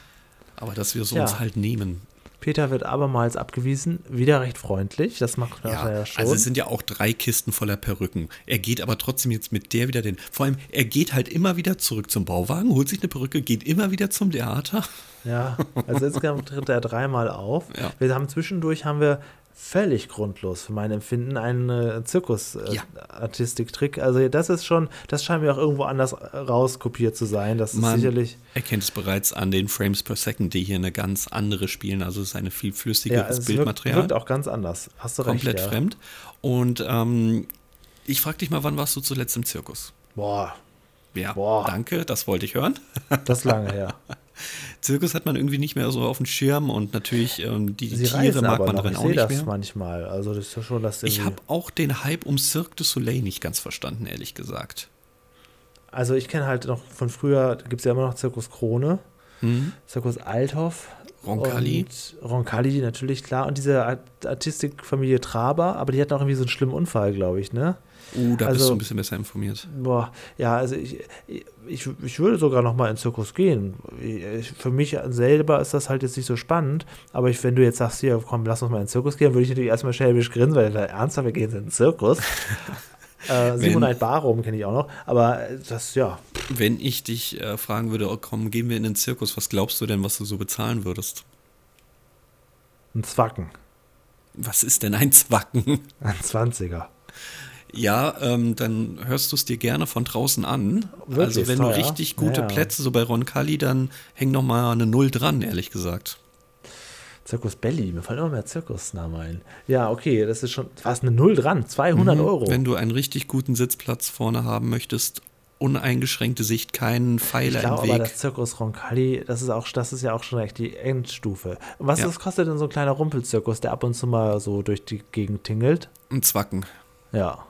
Aber dass wir es Ja. uns halt nehmen. Peter wird abermals abgewiesen, wieder recht freundlich, das macht er Ja, ja schon. also es sind ja auch drei Kisten voller Perücken. Er geht aber trotzdem jetzt mit der wieder den. Vor allem, er geht halt immer wieder zurück zum Bauwagen, holt sich eine Perücke, geht immer wieder zum Theater. Ja, also insgesamt tritt er dreimal auf. Ja. Wir haben zwischendurch haben wir völlig grundlos für mein Empfinden einen äh, Ja. Zirkus-Artistik-Trick. Also das ist schon, das scheint mir auch irgendwo anders rauskopiert zu sein. Das ist Man sicherlich. erkennt es bereits an den Frames per Second, die hier eine ganz andere spielen. Also es ist eine viel flüssigeres Ja, es wirkt, Bildmaterial. wirkt auch ganz anders. Hast du komplett recht. Ja. fremd. Und ähm, ich frage dich mal, wann warst du zuletzt im Zirkus? Boah, Ja, Boah. danke, das wollte ich hören. das ist lange her. Zirkus hat man irgendwie nicht mehr so auf dem Schirm und natürlich ähm, die Sie Tiere mag man noch. darin ich auch nicht das mehr. manchmal. Also das ist ja schon das. Ich habe auch den Hype um Cirque du Soleil nicht ganz verstanden, ehrlich gesagt. Also ich kenne halt noch von früher, gibt es ja immer noch Zirkus Krone, Hm? Zirkus Althoff. Roncalli. Und Roncalli natürlich, klar. Und diese Art- Artistikfamilie Traber, aber die hatten auch irgendwie so einen schlimmen Unfall, glaube ich, ne? Uh, da bist Also- du ein bisschen besser informiert. Boah, ja, also ich, ich, ich würde sogar noch mal in den Zirkus gehen. Ich, für mich selber ist das halt jetzt nicht so spannend, aber ich, wenn du jetzt sagst, hier, komm, lass uns mal in den Zirkus gehen, würde ich natürlich erstmal schelmisch grinsen, weil ernsthaft, wir gehen in den Zirkus. äh, Simonite Barum kenne ich auch noch, aber das, ja, Wenn ich dich äh, fragen würde, oh, komm, gehen wir in den Zirkus, was glaubst du denn, was du so bezahlen würdest? ein Zwacken, Was ist denn ein Zwacken? ein Zwanziger. Ja, ähm, dann hörst du es dir gerne von draußen an. Wirklich, also wenn ist du teuer. richtig gute Ja, ja. Plätze, so bei Roncalli, dann häng noch mal eine Null dran, ehrlich gesagt. Zirkus Belly, mir fallen immer mehr Zirkusnamen ein. Ja, okay, das ist schon, fast eine Null dran, zweihundert Mhm. Euro. Wenn du einen richtig guten Sitzplatz vorne haben möchtest, uneingeschränkte Sicht, keinen Ich Pfeiler im glaube aber, Weg. das Zirkus Roncalli, das ist auch, das ist ja auch schon echt die Endstufe. Und was Ja. das kostet denn so ein kleiner Rumpelzirkus, der ab und zu mal so durch die Gegend tingelt? Ein Zwacken. Ja.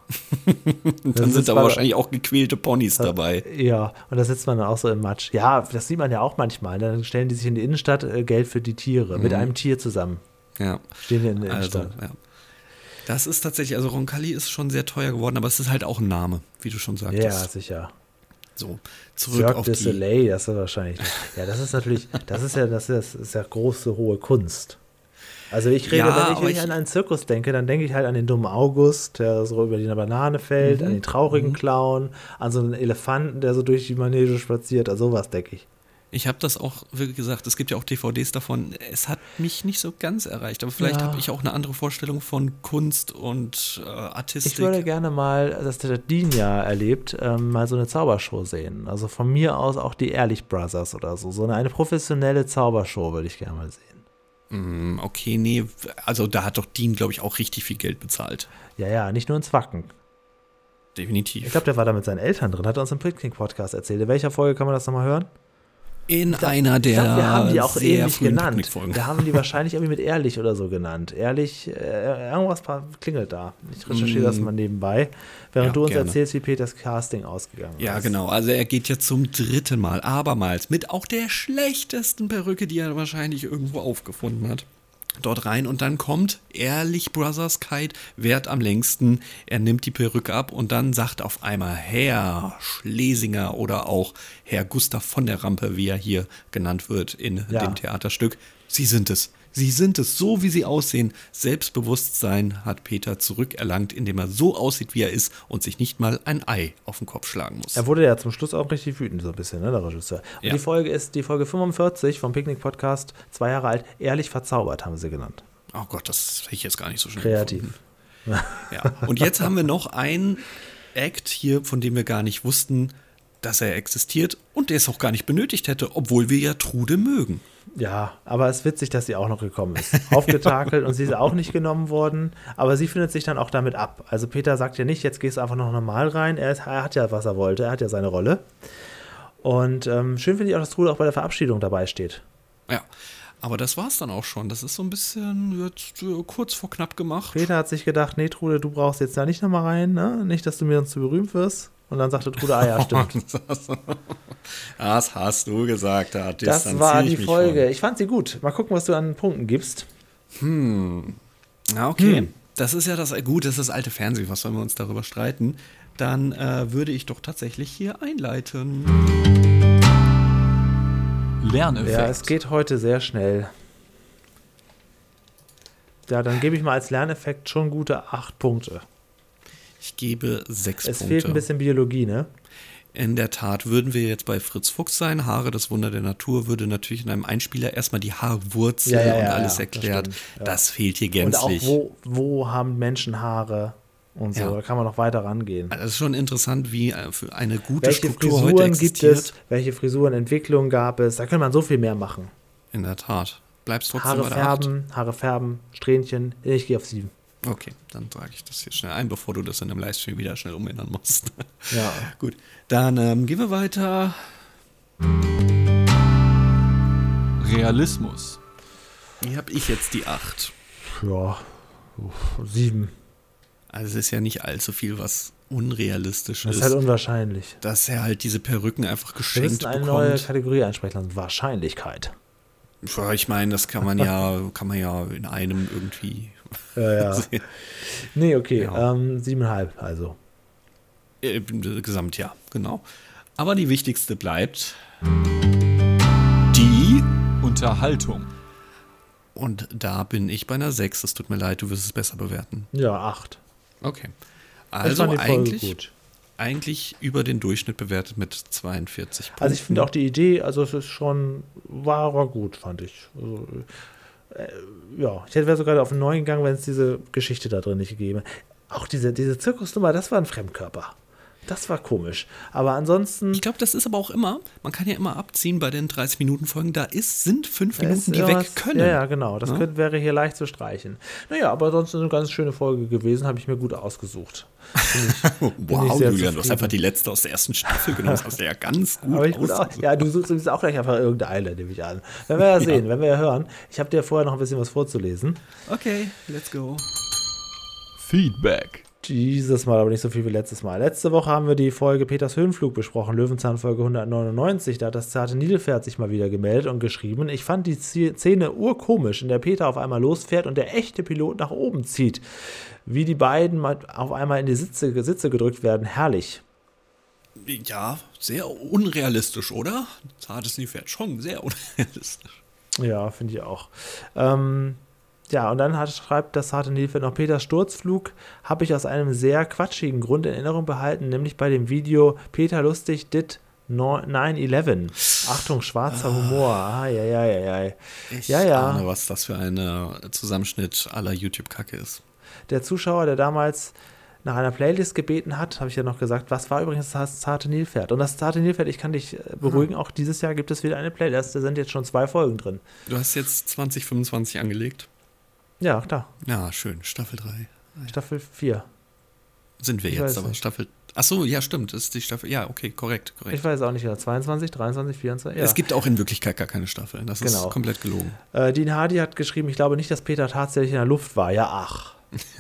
Und dann sitzt sind aber man- wahrscheinlich auch gequälte Ponys dabei. Ja, und da sitzt man dann auch so im Matsch. Ja, das sieht man ja auch manchmal. Dann stellen die sich in die Innenstadt äh, Geld für die Tiere, mit einem Tier zusammen. Ja. Stehen die in der Also, Innenstadt. ja. Das ist tatsächlich, also Roncalli ist schon sehr teuer geworden, aber es ist halt auch ein Name, wie du schon Ja, sagtest. sicher. So, zurück Cirque auf du die. Soleil, das ist wahrscheinlich. Ja, das ist natürlich, das ist ja, das ist, das ist ja große, hohe Kunst. Also ich rede, Ja, wenn ich, aber wenn ich ich- an einen Zirkus denke, dann denke ich halt an den dummen August, der so über die Banane fällt, Mhm. an den traurigen Clown, an so einen Elefanten, der so durch die Manege spaziert, also sowas denke ich. Ich habe das auch, wie gesagt, es gibt ja auch D V Ds davon. Es hat mich nicht so ganz erreicht, aber vielleicht Ja. habe ich auch eine andere Vorstellung von Kunst und äh, Artistik. Ich würde gerne mal, das der Dean ja erlebt, ähm, mal so eine Zaubershow sehen. Also von mir aus auch die Ehrlich Brothers oder so. So eine, eine professionelle Zaubershow würde ich gerne mal sehen. Mm, okay, nee, also da hat doch Dean, glaube ich, auch richtig viel Geld bezahlt. Ja, ja, nicht nur ins Wacken. Definitiv. Ich glaube, der war da mit seinen Eltern drin, hat er uns im Picknick-Podcast erzählt. In welcher Folge kann man das nochmal hören? In einer der Ich glaube, wir haben die auch sehr ähnlich frühen genannt. Picknickfolgen. Wir haben die wahrscheinlich irgendwie mit Ehrlich oder so genannt. Ehrlich, äh, irgendwas pa- klingelt da. Ich recherchiere Mm. das mal nebenbei, während Ja, du uns gerne. erzählst, wie Peters Casting ausgegangen ist. Ja, genau. Also er geht jetzt zum dritten Mal, abermals, mit auch der schlechtesten Perücke, die er wahrscheinlich irgendwo aufgefunden hat, dort rein. Und dann kommt Ehrlich Brothers Kite, währt am längsten. Er nimmt die Perücke ab und dann sagt auf einmal Herr Schlesinger oder auch Herr Gustav von der Rampe, wie er hier genannt wird in Ja. dem Theaterstück. Sie sind es. Sie sind es, so wie sie aussehen. Selbstbewusstsein hat Peter zurückerlangt, indem er so aussieht, wie er ist und sich nicht mal ein Ei auf den Kopf schlagen muss. Er wurde ja zum Schluss auch richtig wütend, so ein bisschen, ne, der Regisseur. Und Ja. die Folge ist die Folge fünfundvierzig vom Picknick-Podcast, zwei Jahre alt, Ehrlich verzaubert, haben sie genannt. Oh Gott, das hätte ich jetzt gar nicht so schnell Kreativ. gefunden. Ja. Und jetzt haben wir noch einen Act hier, von dem wir gar nicht wussten, dass er existiert und der es auch gar nicht benötigt hätte, obwohl wir ja Trude mögen. Ja, aber es ist witzig, dass sie auch noch gekommen ist. Aufgetakelt und sie ist auch nicht genommen worden, aber sie findet sich dann auch damit ab. Also Peter sagt ja nicht, jetzt gehst du einfach noch normal rein. Er, ist, er hat ja, was er wollte, er hat ja seine Rolle. Und ähm, schön finde ich auch, dass Trude auch bei der Verabschiedung dabei steht. Ja, aber das war's dann auch schon. Das ist so ein bisschen jetzt, äh, kurz vor knapp gemacht. Peter hat sich gedacht, nee Trude, du brauchst jetzt da nicht nochmal rein, ne? Nicht, dass du mir sonst zu berühmt wirst. Und dann sagte Trude, ah ja, stimmt. Das hast du gesagt. Da Das distanziere war ich die mich Folge. von. Ich fand sie gut. Mal gucken, was du an Punkten gibst. Ja, okay. Das ist ja das, gut, das ist das alte Fernsehen. Was sollen wir uns darüber streiten? Dann äh, würde ich doch tatsächlich hier einleiten. Lerneffekt. Ja, es geht heute sehr schnell. Ja, dann gebe ich mal als Lerneffekt schon gute acht Punkte. Ich gebe sechs Es Punkte. fehlt ein bisschen Biologie, ne? In der Tat, würden wir jetzt bei Fritz Fuchs sein, Haare, das Wunder der Natur, würde natürlich in einem Einspieler erstmal die Haarwurzel Ja, ja, und ja, alles ja, erklärt. das Das, stimmt, ja. fehlt hier Und auch, gänzlich. wo, wo haben Menschen Haare und so. Ja. Da kann man noch weiter rangehen. Das ist schon interessant, wie äh, für eine gute Welche Struktur heute Frisuren gibt existiert. es? Welche Frisurenentwicklungen gab es? Da könnte man so viel mehr machen. In der Tat. Bleibst trotzdem Haare bei der acht? färben, Haare färben, Strähnchen. Ich gehe auf sieben. Okay, dann trage ich das hier schnell ein, bevor du das in einem Livestream wieder schnell umändern musst. Ja. Gut, dann ähm, gehen wir weiter. Realismus. Hier habe ich jetzt die acht. Ja, sieben. Also es ist ja nicht allzu viel, was unrealistisch Das ist. ist halt unwahrscheinlich. Dass er halt diese Perücken einfach Wir geschenkt müssen eine bekommt. neue Kategorie einsprechen lassen. Wahrscheinlichkeit. Ja, ich meine, das kann man ja, kann man ja in einem irgendwie Ja, ja. sehen. Nee, okay. Ja. Ähm, siebeneinhalb, also. Äh, Gesamtjahr, genau. Aber die wichtigste bleibt die. Unterhaltung. Und da bin ich bei einer sechs. Es tut mir leid, du wirst es besser bewerten. Ja, acht. Okay. Ich Also fand die Folge eigentlich, gut. eigentlich über den Durchschnitt bewertet mit zweiundvierzig Punkten. Also ich finde auch die Idee, also es ist schon, war, war gut, fand ich. Also, äh, ja, ich hätte sogar auf einen neuen gegangen, wenn es diese Geschichte da drin nicht gegeben hätte. Auch diese, diese Zirkusnummer, das war ein Fremdkörper. Das war komisch. Aber ansonsten. Ich glaube, das ist aber auch immer, man kann ja immer abziehen bei den dreißig-Minuten-Folgen, da ist, sind fünf da Minuten, ist die irgendwas- weg können. Ja, ja, genau. Das Ja? könnte, wäre hier leicht zu streichen. Naja, aber sonst eine ganz schöne Folge gewesen, habe ich mir gut ausgesucht. Find ich, bin ich Wow, sehr Julian, du hast zufrieden. einfach die letzte aus der ersten Staffel genommen. Das hast du ja ganz gut Aber ich gut ausgesucht. auch, ja, du suchst übrigens auch gleich einfach irgendeine, nehme ich an. Wenn wir ja sehen, wenn wir ja hören. Ich habe dir vorher noch ein bisschen was vorzulesen. Okay, let's go. Feedback. Dieses Mal aber nicht so viel wie letztes Mal. Letzte Woche haben wir die Folge Peters Höhenflug besprochen, Löwenzahn-Folge hundertneunundneunzig. Da hat das zarte Nilpferd sich mal wieder gemeldet und geschrieben: Ich fand die Szene urkomisch, in der Peter auf einmal losfährt und der echte Pilot nach oben zieht. Wie die beiden mal auf einmal in die Sitze, Sitze gedrückt werden, herrlich. Ja, sehr unrealistisch, oder? Zartes Nilpferd, schon sehr unrealistisch. Ja, finde ich auch. Ähm, ja, und dann hat, schreibt das zarte Nilpferd noch: Peters Sturzflug habe ich aus einem sehr quatschigen Grund in Erinnerung behalten, nämlich bei dem Video Peter Lustig did neun elf. Achtung, schwarzer Humor. Ah, ja, ja, ja, ja. Ich Ja, ja. ahne, was das für ein Zusammenschnitt aller YouTube-Kacke ist. Der Zuschauer, der damals nach einer Playlist gebeten hat, habe ich ja noch gesagt, was war übrigens das zarte Nilpferd? Und das zarte Nilpferd, ich kann dich äh, beruhigen, auch dieses Jahr gibt es wieder eine Playlist, da sind jetzt schon zwei Folgen drin. Du hast jetzt zwanzig fünfundzwanzig angelegt. Ja, klar, Ja, schön. Staffel drei. Staffel vier. Sind wir Ich jetzt, weiß aber nicht. Staffel. Achso, ja, stimmt. Das ist die Staffel. Ja, okay, korrekt, korrekt. Ich weiß auch nicht, oder zweiundzwanzig, dreiundzwanzig, vierundzwanzig. Ja. Es gibt auch in Wirklichkeit gar keine Staffel. Das Genau. ist komplett gelogen. Äh, Dean Hardy hat geschrieben, ich glaube nicht, dass Peter tatsächlich in der Luft war. Ja, ach.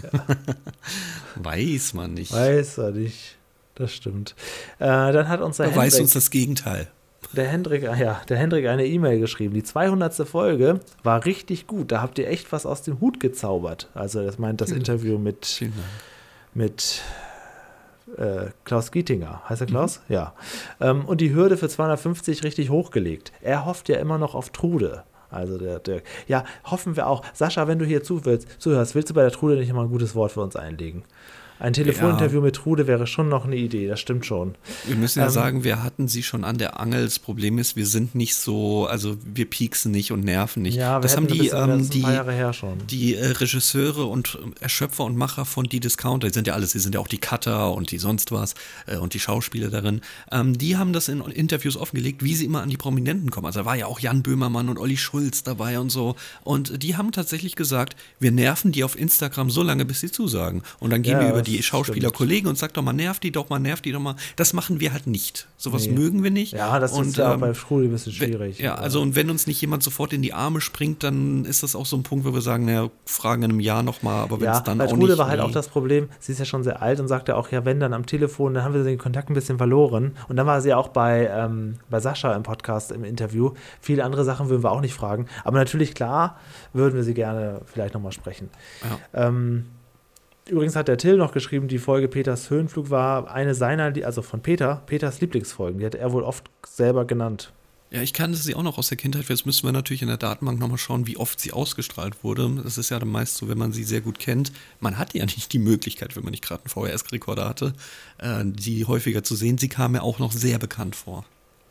Weiß man nicht. Weiß er nicht. Das stimmt. Äh, dann hat unser Da weiß Hendrik, uns das Gegenteil. der Hendrik, ah ja, der Hendrik eine E-Mail geschrieben. Die zweihundertste Folge war richtig gut. Da habt ihr echt was aus dem Hut gezaubert. Also das meint das Vielen Interview mit, Vielen Dank. mit äh, Klaus Gietinger. Heißt er Klaus? Mhm. Ja. Ähm, und die Hürde für zweihundertfünfzig richtig hochgelegt. Er hofft ja immer noch auf Trude. Also der, der, ja, hoffen wir auch. Sascha, wenn du hier zuhörst, zuhörst, willst du bei der Trude nicht mal ein gutes Wort für uns einlegen? Ein Telefoninterview Ja. mit Trude wäre schon noch eine Idee, das stimmt schon. Wir müssen ja Ähm, sagen, wir hatten sie schon an der Angel. Das Problem ist, wir sind nicht so, also wir pieksen nicht und nerven nicht. Ja, wir das haben hätten ein die, bisschen- das ähm, ist ein die, paar Jahre her schon. die äh, Regisseure und Erschöpfer und Macher von Die Discounter, die sind ja alles, die sind ja auch die Cutter und die sonst was äh, und die Schauspieler darin, ähm, die haben das in Interviews offengelegt, wie sie immer an die Prominenten kommen. Also da war ja auch Jan Böhmermann und Olli Schulz dabei und so. Und die haben tatsächlich gesagt, wir nerven die auf Instagram so lange, bis sie zusagen. Und dann gehen Ja, wir über das die Schauspieler stimmt. und sagt doch mal, nervt die doch mal, nervt die doch mal. Das machen wir halt nicht. Sowas Nee. mögen wir nicht. Ja, das und, ist ja auch ähm, bei Trude ein bisschen wenn- schwierig. Ja, also und wenn uns nicht jemand sofort in die Arme springt, dann ist das auch so ein Punkt, wo wir sagen, naja, fragen in einem Jahr nochmal, aber wenn Ja, es dann bei auch Trude nicht... war halt nee. auch das Problem, sie ist ja schon sehr alt und sagte auch, ja, wenn dann am Telefon, dann haben wir den Kontakt ein bisschen verloren. Und dann war sie auch bei, ähm, bei Sascha im Podcast, im Interview. Viele andere Sachen würden wir auch nicht fragen. Aber natürlich, klar, würden wir sie gerne vielleicht nochmal sprechen. Ja. Ähm, übrigens hat der Till noch geschrieben, die Folge Peters Höhenflug war eine seiner, also von Peter, Peters Lieblingsfolgen. Die hat er wohl oft selber genannt. Ja, ich kannte sie auch noch aus der Kindheit. Jetzt müssen wir natürlich in der Datenbank nochmal schauen, wie oft sie ausgestrahlt wurde. Das ist ja dann meist so, wenn man sie sehr gut kennt. Man hat ja nicht die Möglichkeit, wenn man nicht gerade einen V H S-Rekorder hatte, äh, sie häufiger zu sehen. Sie kam mir auch noch sehr bekannt vor.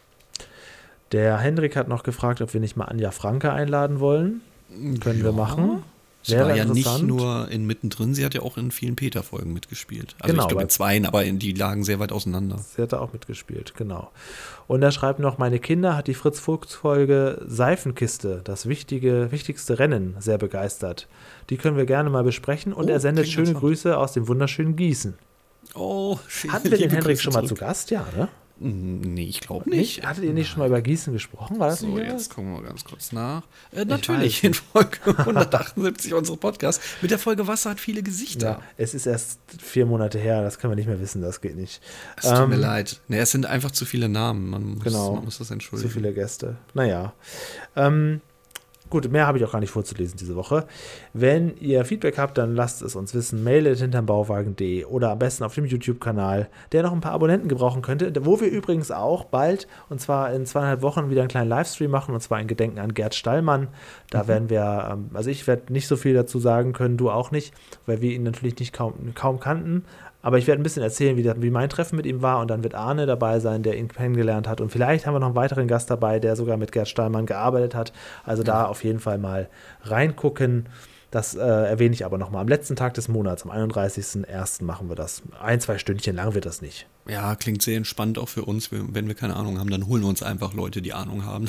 Der Hendrik hat noch gefragt, ob wir nicht mal Anja Franke einladen wollen. Können wir machen. Sie Wäre war ja nicht interessant. nur in Mittendrin, sie hat ja auch in vielen Peter-Folgen mitgespielt. Also Genau, ich glaube bei- in zweien, aber in, die lagen sehr weit auseinander. Sie hat da auch mitgespielt, genau. Und er schreibt noch, meine Kinder hat die Fritz-Fuchs-Folge Seifenkiste, das wichtige, wichtigste Rennen, sehr begeistert. Die können wir gerne mal besprechen. Und Oh, er sendet klingt schöne interessant. Grüße aus dem wunderschönen Gießen. Oh, schön. Hatten wir den Liebe Hendrik Grüße schon mal zurück. zu Gast? Ja, ne? Nee, ich glaube nicht. nicht. Hattet ihr nicht schon mal über Gießen gesprochen? War das So, nicht jetzt was? gucken wir mal ganz kurz nach. Äh, natürlich, in Folge hundertachtundsiebzig unseres Podcasts. Mit der Folge Wasser hat viele Gesichter. Ja, es ist erst vier Monate her, das können wir nicht mehr wissen, das geht nicht. Es tut Ähm, mir leid. Nee, es sind einfach zu viele Namen. Man muss, Genau. man muss das entschuldigen. Zu viele Gäste. Naja. Ähm, gut, mehr habe ich auch gar nicht vorzulesen diese Woche. Wenn ihr Feedback habt, dann lasst es uns wissen. Mailet hintermbauwagen punkt de oder am besten auf dem YouTube-Kanal, der noch ein paar Abonnenten gebrauchen könnte, wo wir übrigens auch bald, und zwar in zweieinhalb Wochen, wieder einen kleinen Livestream machen, und zwar in Gedenken an Gerd Stallmann. Da mhm. werden wir, ähm, also ich werde nicht so viel dazu sagen können, du auch nicht, weil wir ihn natürlich nicht kaum, kaum kannten. Aber ich werde ein bisschen erzählen, wie, das, wie mein Treffen mit ihm war, und dann wird Arne dabei sein, der ihn kennengelernt hat, und vielleicht haben wir noch einen weiteren Gast dabei, der sogar mit Gerd Stallmann gearbeitet hat. Also da auf jeden Fall mal reingucken. Das äh, erwähne ich aber nochmal. Am letzten Tag des Monats, am einunddreißigsten ersten machen wir das. Ein, zwei Stündchen lang wird das nicht. Ja, klingt sehr entspannt auch für uns. Wenn wir keine Ahnung haben, dann holen wir uns einfach Leute, die Ahnung haben.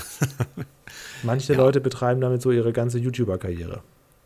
Manche ja. Leute betreiben damit so ihre ganze YouTuber-Karriere.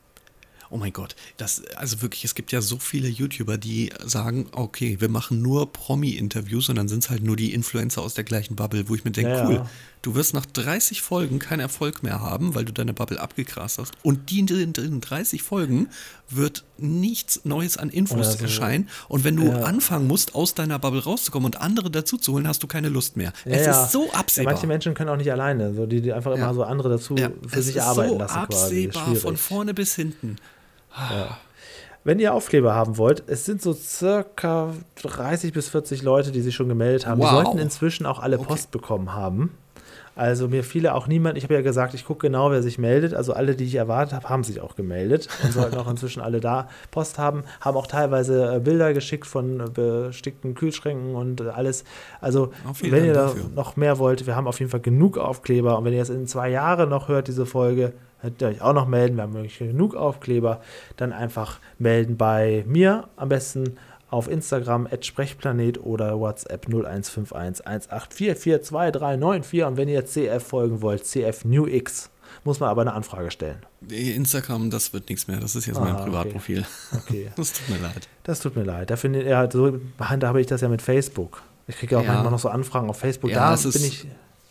Oh mein Gott, das, also wirklich, es gibt ja so viele YouTuber, die sagen, okay, wir machen nur Promi-Interviews, und dann sind es halt nur die Influencer aus der gleichen Bubble, wo ich mir denke, Ja, cool, ja. du wirst nach dreißig Folgen keinen Erfolg mehr haben, weil du deine Bubble abgegrast hast, und die in den dreißig Folgen wird nichts Neues an Infos Oder so. erscheinen, und wenn du Ja. anfangen musst, aus deiner Bubble rauszukommen und andere dazu zu holen, hast du keine Lust mehr. Ja, es ja. ist so Ja, absehbar. manche Menschen können auch nicht alleine, so die, die einfach immer Ja. so andere dazu Ja, für es sich ist arbeiten so lassen quasi. absehbar, Schwierig. von vorne bis hinten. Ja. Wenn ihr Aufkleber haben wollt, es sind so circa dreißig bis vierzig Leute, die sich schon gemeldet haben. Wow. Die sollten inzwischen auch alle Okay. Post bekommen haben. Also mir viele auch niemand, ich habe ja gesagt, ich gucke genau, wer sich meldet. Also alle, die ich erwartet habe, haben sich auch gemeldet und sollten auch inzwischen alle da Post haben. Haben auch teilweise äh, Bilder geschickt von äh, bestickten Kühlschränken und äh, alles. Also Auch vielen wenn ihr Dank da dafür. noch mehr wollt, wir haben auf jeden Fall genug Aufkleber. Und wenn ihr es in zwei Jahren noch hört, diese Folge, könnt ihr euch auch noch melden. Wir haben wirklich genug Aufkleber. Dann einfach melden bei mir, am besten auf Instagram at sprechplanet oder WhatsApp null eins fünf eins eins acht vier vier zwei drei neun vier. Und wenn ihr C F folgen wollt, C F New X, muss man aber eine Anfrage stellen. Instagram, das wird nichts mehr. Das ist jetzt Ah, mein okay. Privatprofil. Okay, Das tut mir leid. das tut mir leid. Da findet ihr halt so, handhabe ich das ja mit Facebook. Ich kriege ja auch Ja. manchmal noch so Anfragen auf Facebook. Ja, da es ist- bin ich.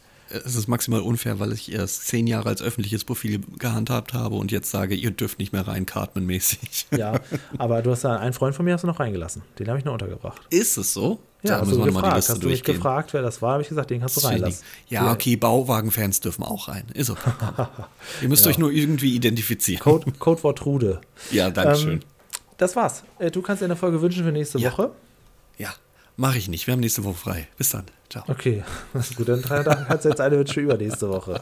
Es ist maximal unfair, weil ich erst zehn Jahre als öffentliches Profil gehandhabt habe und jetzt sage, ihr dürft nicht mehr rein, Cartman-mäßig. Ja, aber du hast da einen Freund von mir hast du noch reingelassen. Den habe ich noch untergebracht. Ist es so? Ja, Da hast müssen du wir nochmal die gefragt. Liste Hast du mich durchgehen. gefragt, wer das war, habe ich gesagt, den kannst du reinlassen. Ja, okay, Bauwagenfans dürfen auch rein. Ist okay. Komm. Ihr müsst Ja. euch nur irgendwie identifizieren. Code, Codewort Trude. Ja, danke schön. Ähm, das war's. Äh, Du kannst dir eine Folge wünschen für nächste Ja. Woche. Ja, mache ich nicht. Wir haben nächste Woche frei. Bis dann. Ciao. Okay, das ist gut. Dann dann kannst du jetzt eine Wünsche über nächste Woche.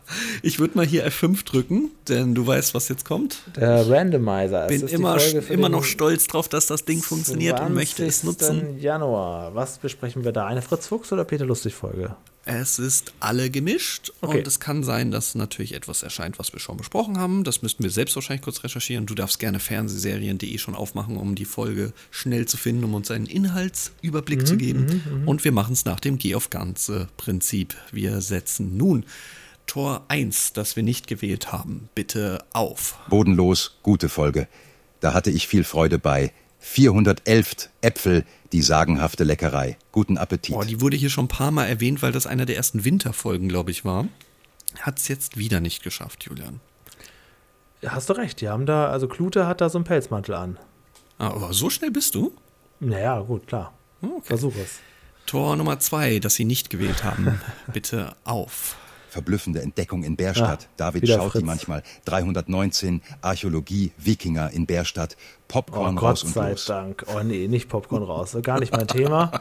Ich würde mal hier F fünf drücken, denn du weißt, was jetzt kommt. Der Randomizer. Es Bin ist die immer, Folge für immer den noch stolz drauf, dass das Ding funktioniert und möchte es nutzen. zwanzigsten Januar. Was besprechen wir da? Eine Fritz Fuchs oder Peter Lustig Folge? Es ist alle gemischt Okay. und es kann sein, dass natürlich etwas erscheint, was wir schon besprochen haben. Das müssten wir selbst wahrscheinlich kurz recherchieren. Du darfst gerne fernsehserien punkt de schon aufmachen, um die Folge schnell zu finden, um uns einen Inhaltsüberblick Mhm, zu geben. Und wir machen es nach dem Geh auf Ganze Prinzip. Wir setzen nun Tor eins, das wir nicht gewählt haben, bitte auf. Bodenlos, gute Folge. Da hatte ich viel Freude bei. vierhundertelf Äpfel, die sagenhafte Leckerei. Guten Appetit. Oh, die wurde hier schon ein paar Mal erwähnt, weil das einer der ersten Winterfolgen, glaube ich, war. Hat es jetzt wieder nicht geschafft, Julian. Hast du recht, die haben da, also Klute hat da so einen Pelzmantel an. Ah, aber so schnell bist du? Naja, gut, klar. Okay. Versuch es. Tor Nummer zwei, das Sie nicht gewählt haben, bitte auf. Verblüffende Entdeckung in Bärstadt. Ah, David wieder schaut die Fritz. manchmal. dreihundertneunzehn, Archäologie, Wikinger in Bärstadt. Oh Popcorn Gott raus und sei los. Dank. Oh nee, nicht Popcorn raus. Gar nicht mein Thema.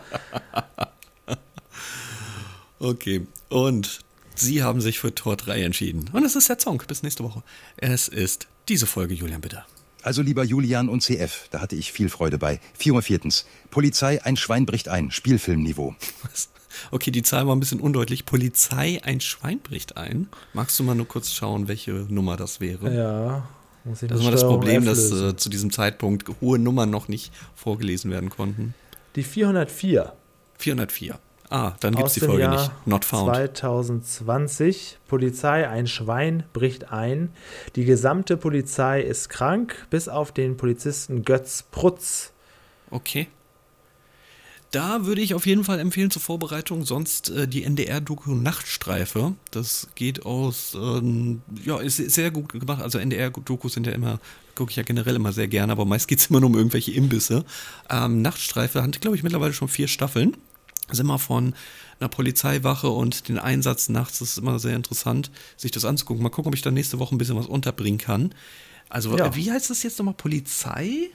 Okay, und Sie haben sich für Tor drei entschieden. Und es ist der Song. Bis nächste Woche. Es ist diese Folge, Julian, bitte. Also lieber Julian und C F, da hatte ich viel Freude bei. vierundvierzig. Polizei, ein Schwein bricht ein. Spielfilmniveau. Was? Okay, die Zahl war ein bisschen undeutlich. Polizei, ein Schwein bricht ein. Magst du mal nur kurz schauen, welche Nummer das wäre? Ja. Muss ich Das ist mit immer das Steuerung Problem, F dass lösen. äh, zu diesem Zeitpunkt hohe Nummern noch nicht vorgelesen werden konnten. Die vierhundertvier. vierhundertvier. Ah, dann gibt es Aus die dem Folge Jahr nicht. Not found. zweitausendzwanzig. Polizei, ein Schwein bricht ein. Die gesamte Polizei ist krank, bis auf den Polizisten Götz Prutz. Okay. Da würde ich auf jeden Fall empfehlen zur Vorbereitung sonst äh, die N D R-Doku Nachtstreife. Das geht aus, ähm, ja, ist sehr gut gemacht. Also N D R-Dokus sind ja immer, gucke ich ja generell immer sehr gerne, aber meist geht es immer nur um irgendwelche Imbisse. Ähm, Nachtstreife hat, glaube ich, mittlerweile schon vier Staffeln. Das ist immer von einer Polizeiwache und den Einsatz nachts. Das ist immer sehr interessant, sich das anzugucken. Mal gucken, ob ich da nächste Woche ein bisschen was unterbringen kann. Also, Ja. wie heißt das jetzt nochmal? Polizei?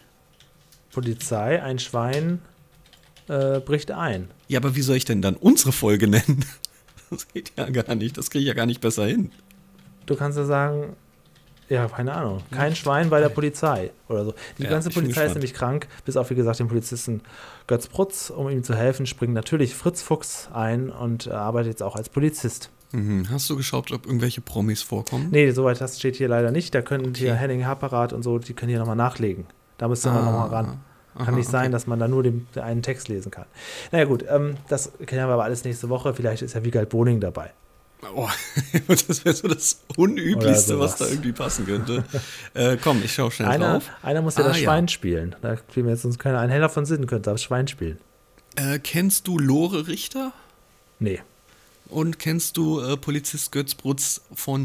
Polizei, ein Schwein äh, bricht ein. Ja, aber wie soll ich denn dann unsere Folge nennen? Das geht ja gar nicht. Das kriege ich ja gar nicht besser hin. Du kannst ja sagen, ja, keine Ahnung, kein Schwein bei der Polizei oder so. Die Ja, ganze ich bin Polizei ist gespannt. nämlich krank, bis auf, wie gesagt, den Polizisten Götz Prutz. Um ihm zu helfen, springt natürlich Fritz Fuchs ein und äh, arbeitet jetzt auch als Polizist. Mhm. Hast du geschaut, ob irgendwelche Promis vorkommen? Nee, soweit das steht hier leider nicht. Da können hier Henning Happarat und so, die können hier nochmal nachlegen. Da müsste man Ah, nochmal ran. Kann aha, nicht sein, okay. dass man da nur den, den einen Text lesen kann. Naja gut, ähm, das kennen wir aber alles nächste Woche. Vielleicht ist ja Wiegald Boning dabei. Oh, das wäre so das Unüblichste, Oder was da sowas. irgendwie passen könnte. äh, komm, ich schaue schnell Einer, drauf. einer muss ja Ah, das ja. Schwein spielen. Da fiel mir jetzt sonst keiner. Ein Heller von Sinnen könnte das Schwein spielen. Äh, kennst du Lore Richter? Nee. Und kennst du äh, Polizist Götz Prutz von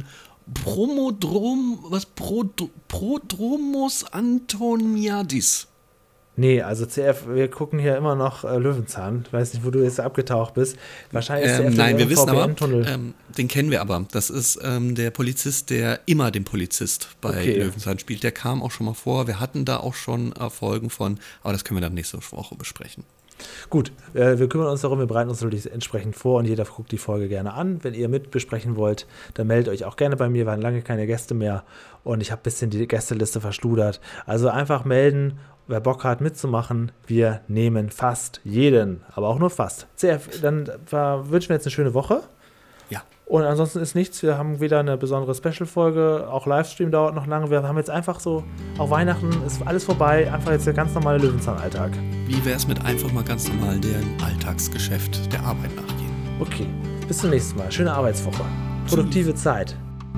Promodrom, was? Pro, Prodromos Antoniadis? Nee, also C F, wir gucken hier immer noch äh, Löwenzahn. Ich weiß nicht, wo du jetzt abgetaucht bist. Wahrscheinlich ist Ähm, C F nein, wir wissen aber, V P N-Tunnel. ähm, den kennen wir aber. Das ist ähm, der Polizist, der immer den Polizist bei Okay. Löwenzahn spielt. Der kam auch schon mal vor. Wir hatten da auch schon äh, Folgen von, aber das können wir dann nächste Woche besprechen. Gut, äh, wir kümmern uns darum, wir bereiten uns natürlich entsprechend vor und jeder guckt die Folge gerne an. Wenn ihr mit besprechen wollt, dann meldet euch auch gerne bei mir. Waren lange keine Gäste mehr und ich habe ein bisschen die Gästeliste verschludert. Also einfach melden, wer Bock hat mitzumachen. Wir nehmen fast jeden, aber auch nur fast. C F, dann war, wünschen wir jetzt eine schöne Woche. Ja. Und ansonsten ist nichts. Wir haben wieder eine besondere Special-Folge. Auch Livestream dauert noch lange. Wir haben jetzt einfach so, auch Weihnachten ist alles vorbei. Einfach jetzt der ganz normale Löwenzahn-Alltag. Wie wäre es mit einfach mal ganz normal dem Alltagsgeschäft der Arbeit nachgehen? Okay, bis zum nächsten Mal. Schöne Arbeitswoche. Produktive Zeit.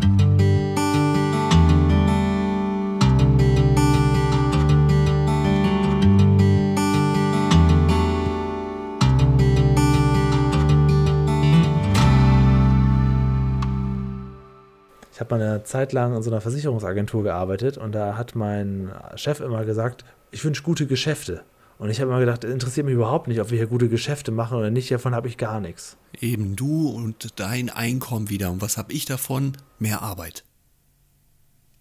Ich habe mal eine Zeit lang in so einer Versicherungsagentur gearbeitet und da hat mein Chef immer gesagt, ich wünsche gute Geschäfte. Und ich habe immer gedacht, interessiert mich überhaupt nicht, ob wir hier gute Geschäfte machen oder nicht, davon habe ich gar nichts. Eben du und dein Einkommen wieder. Und was habe ich davon? Mehr Arbeit.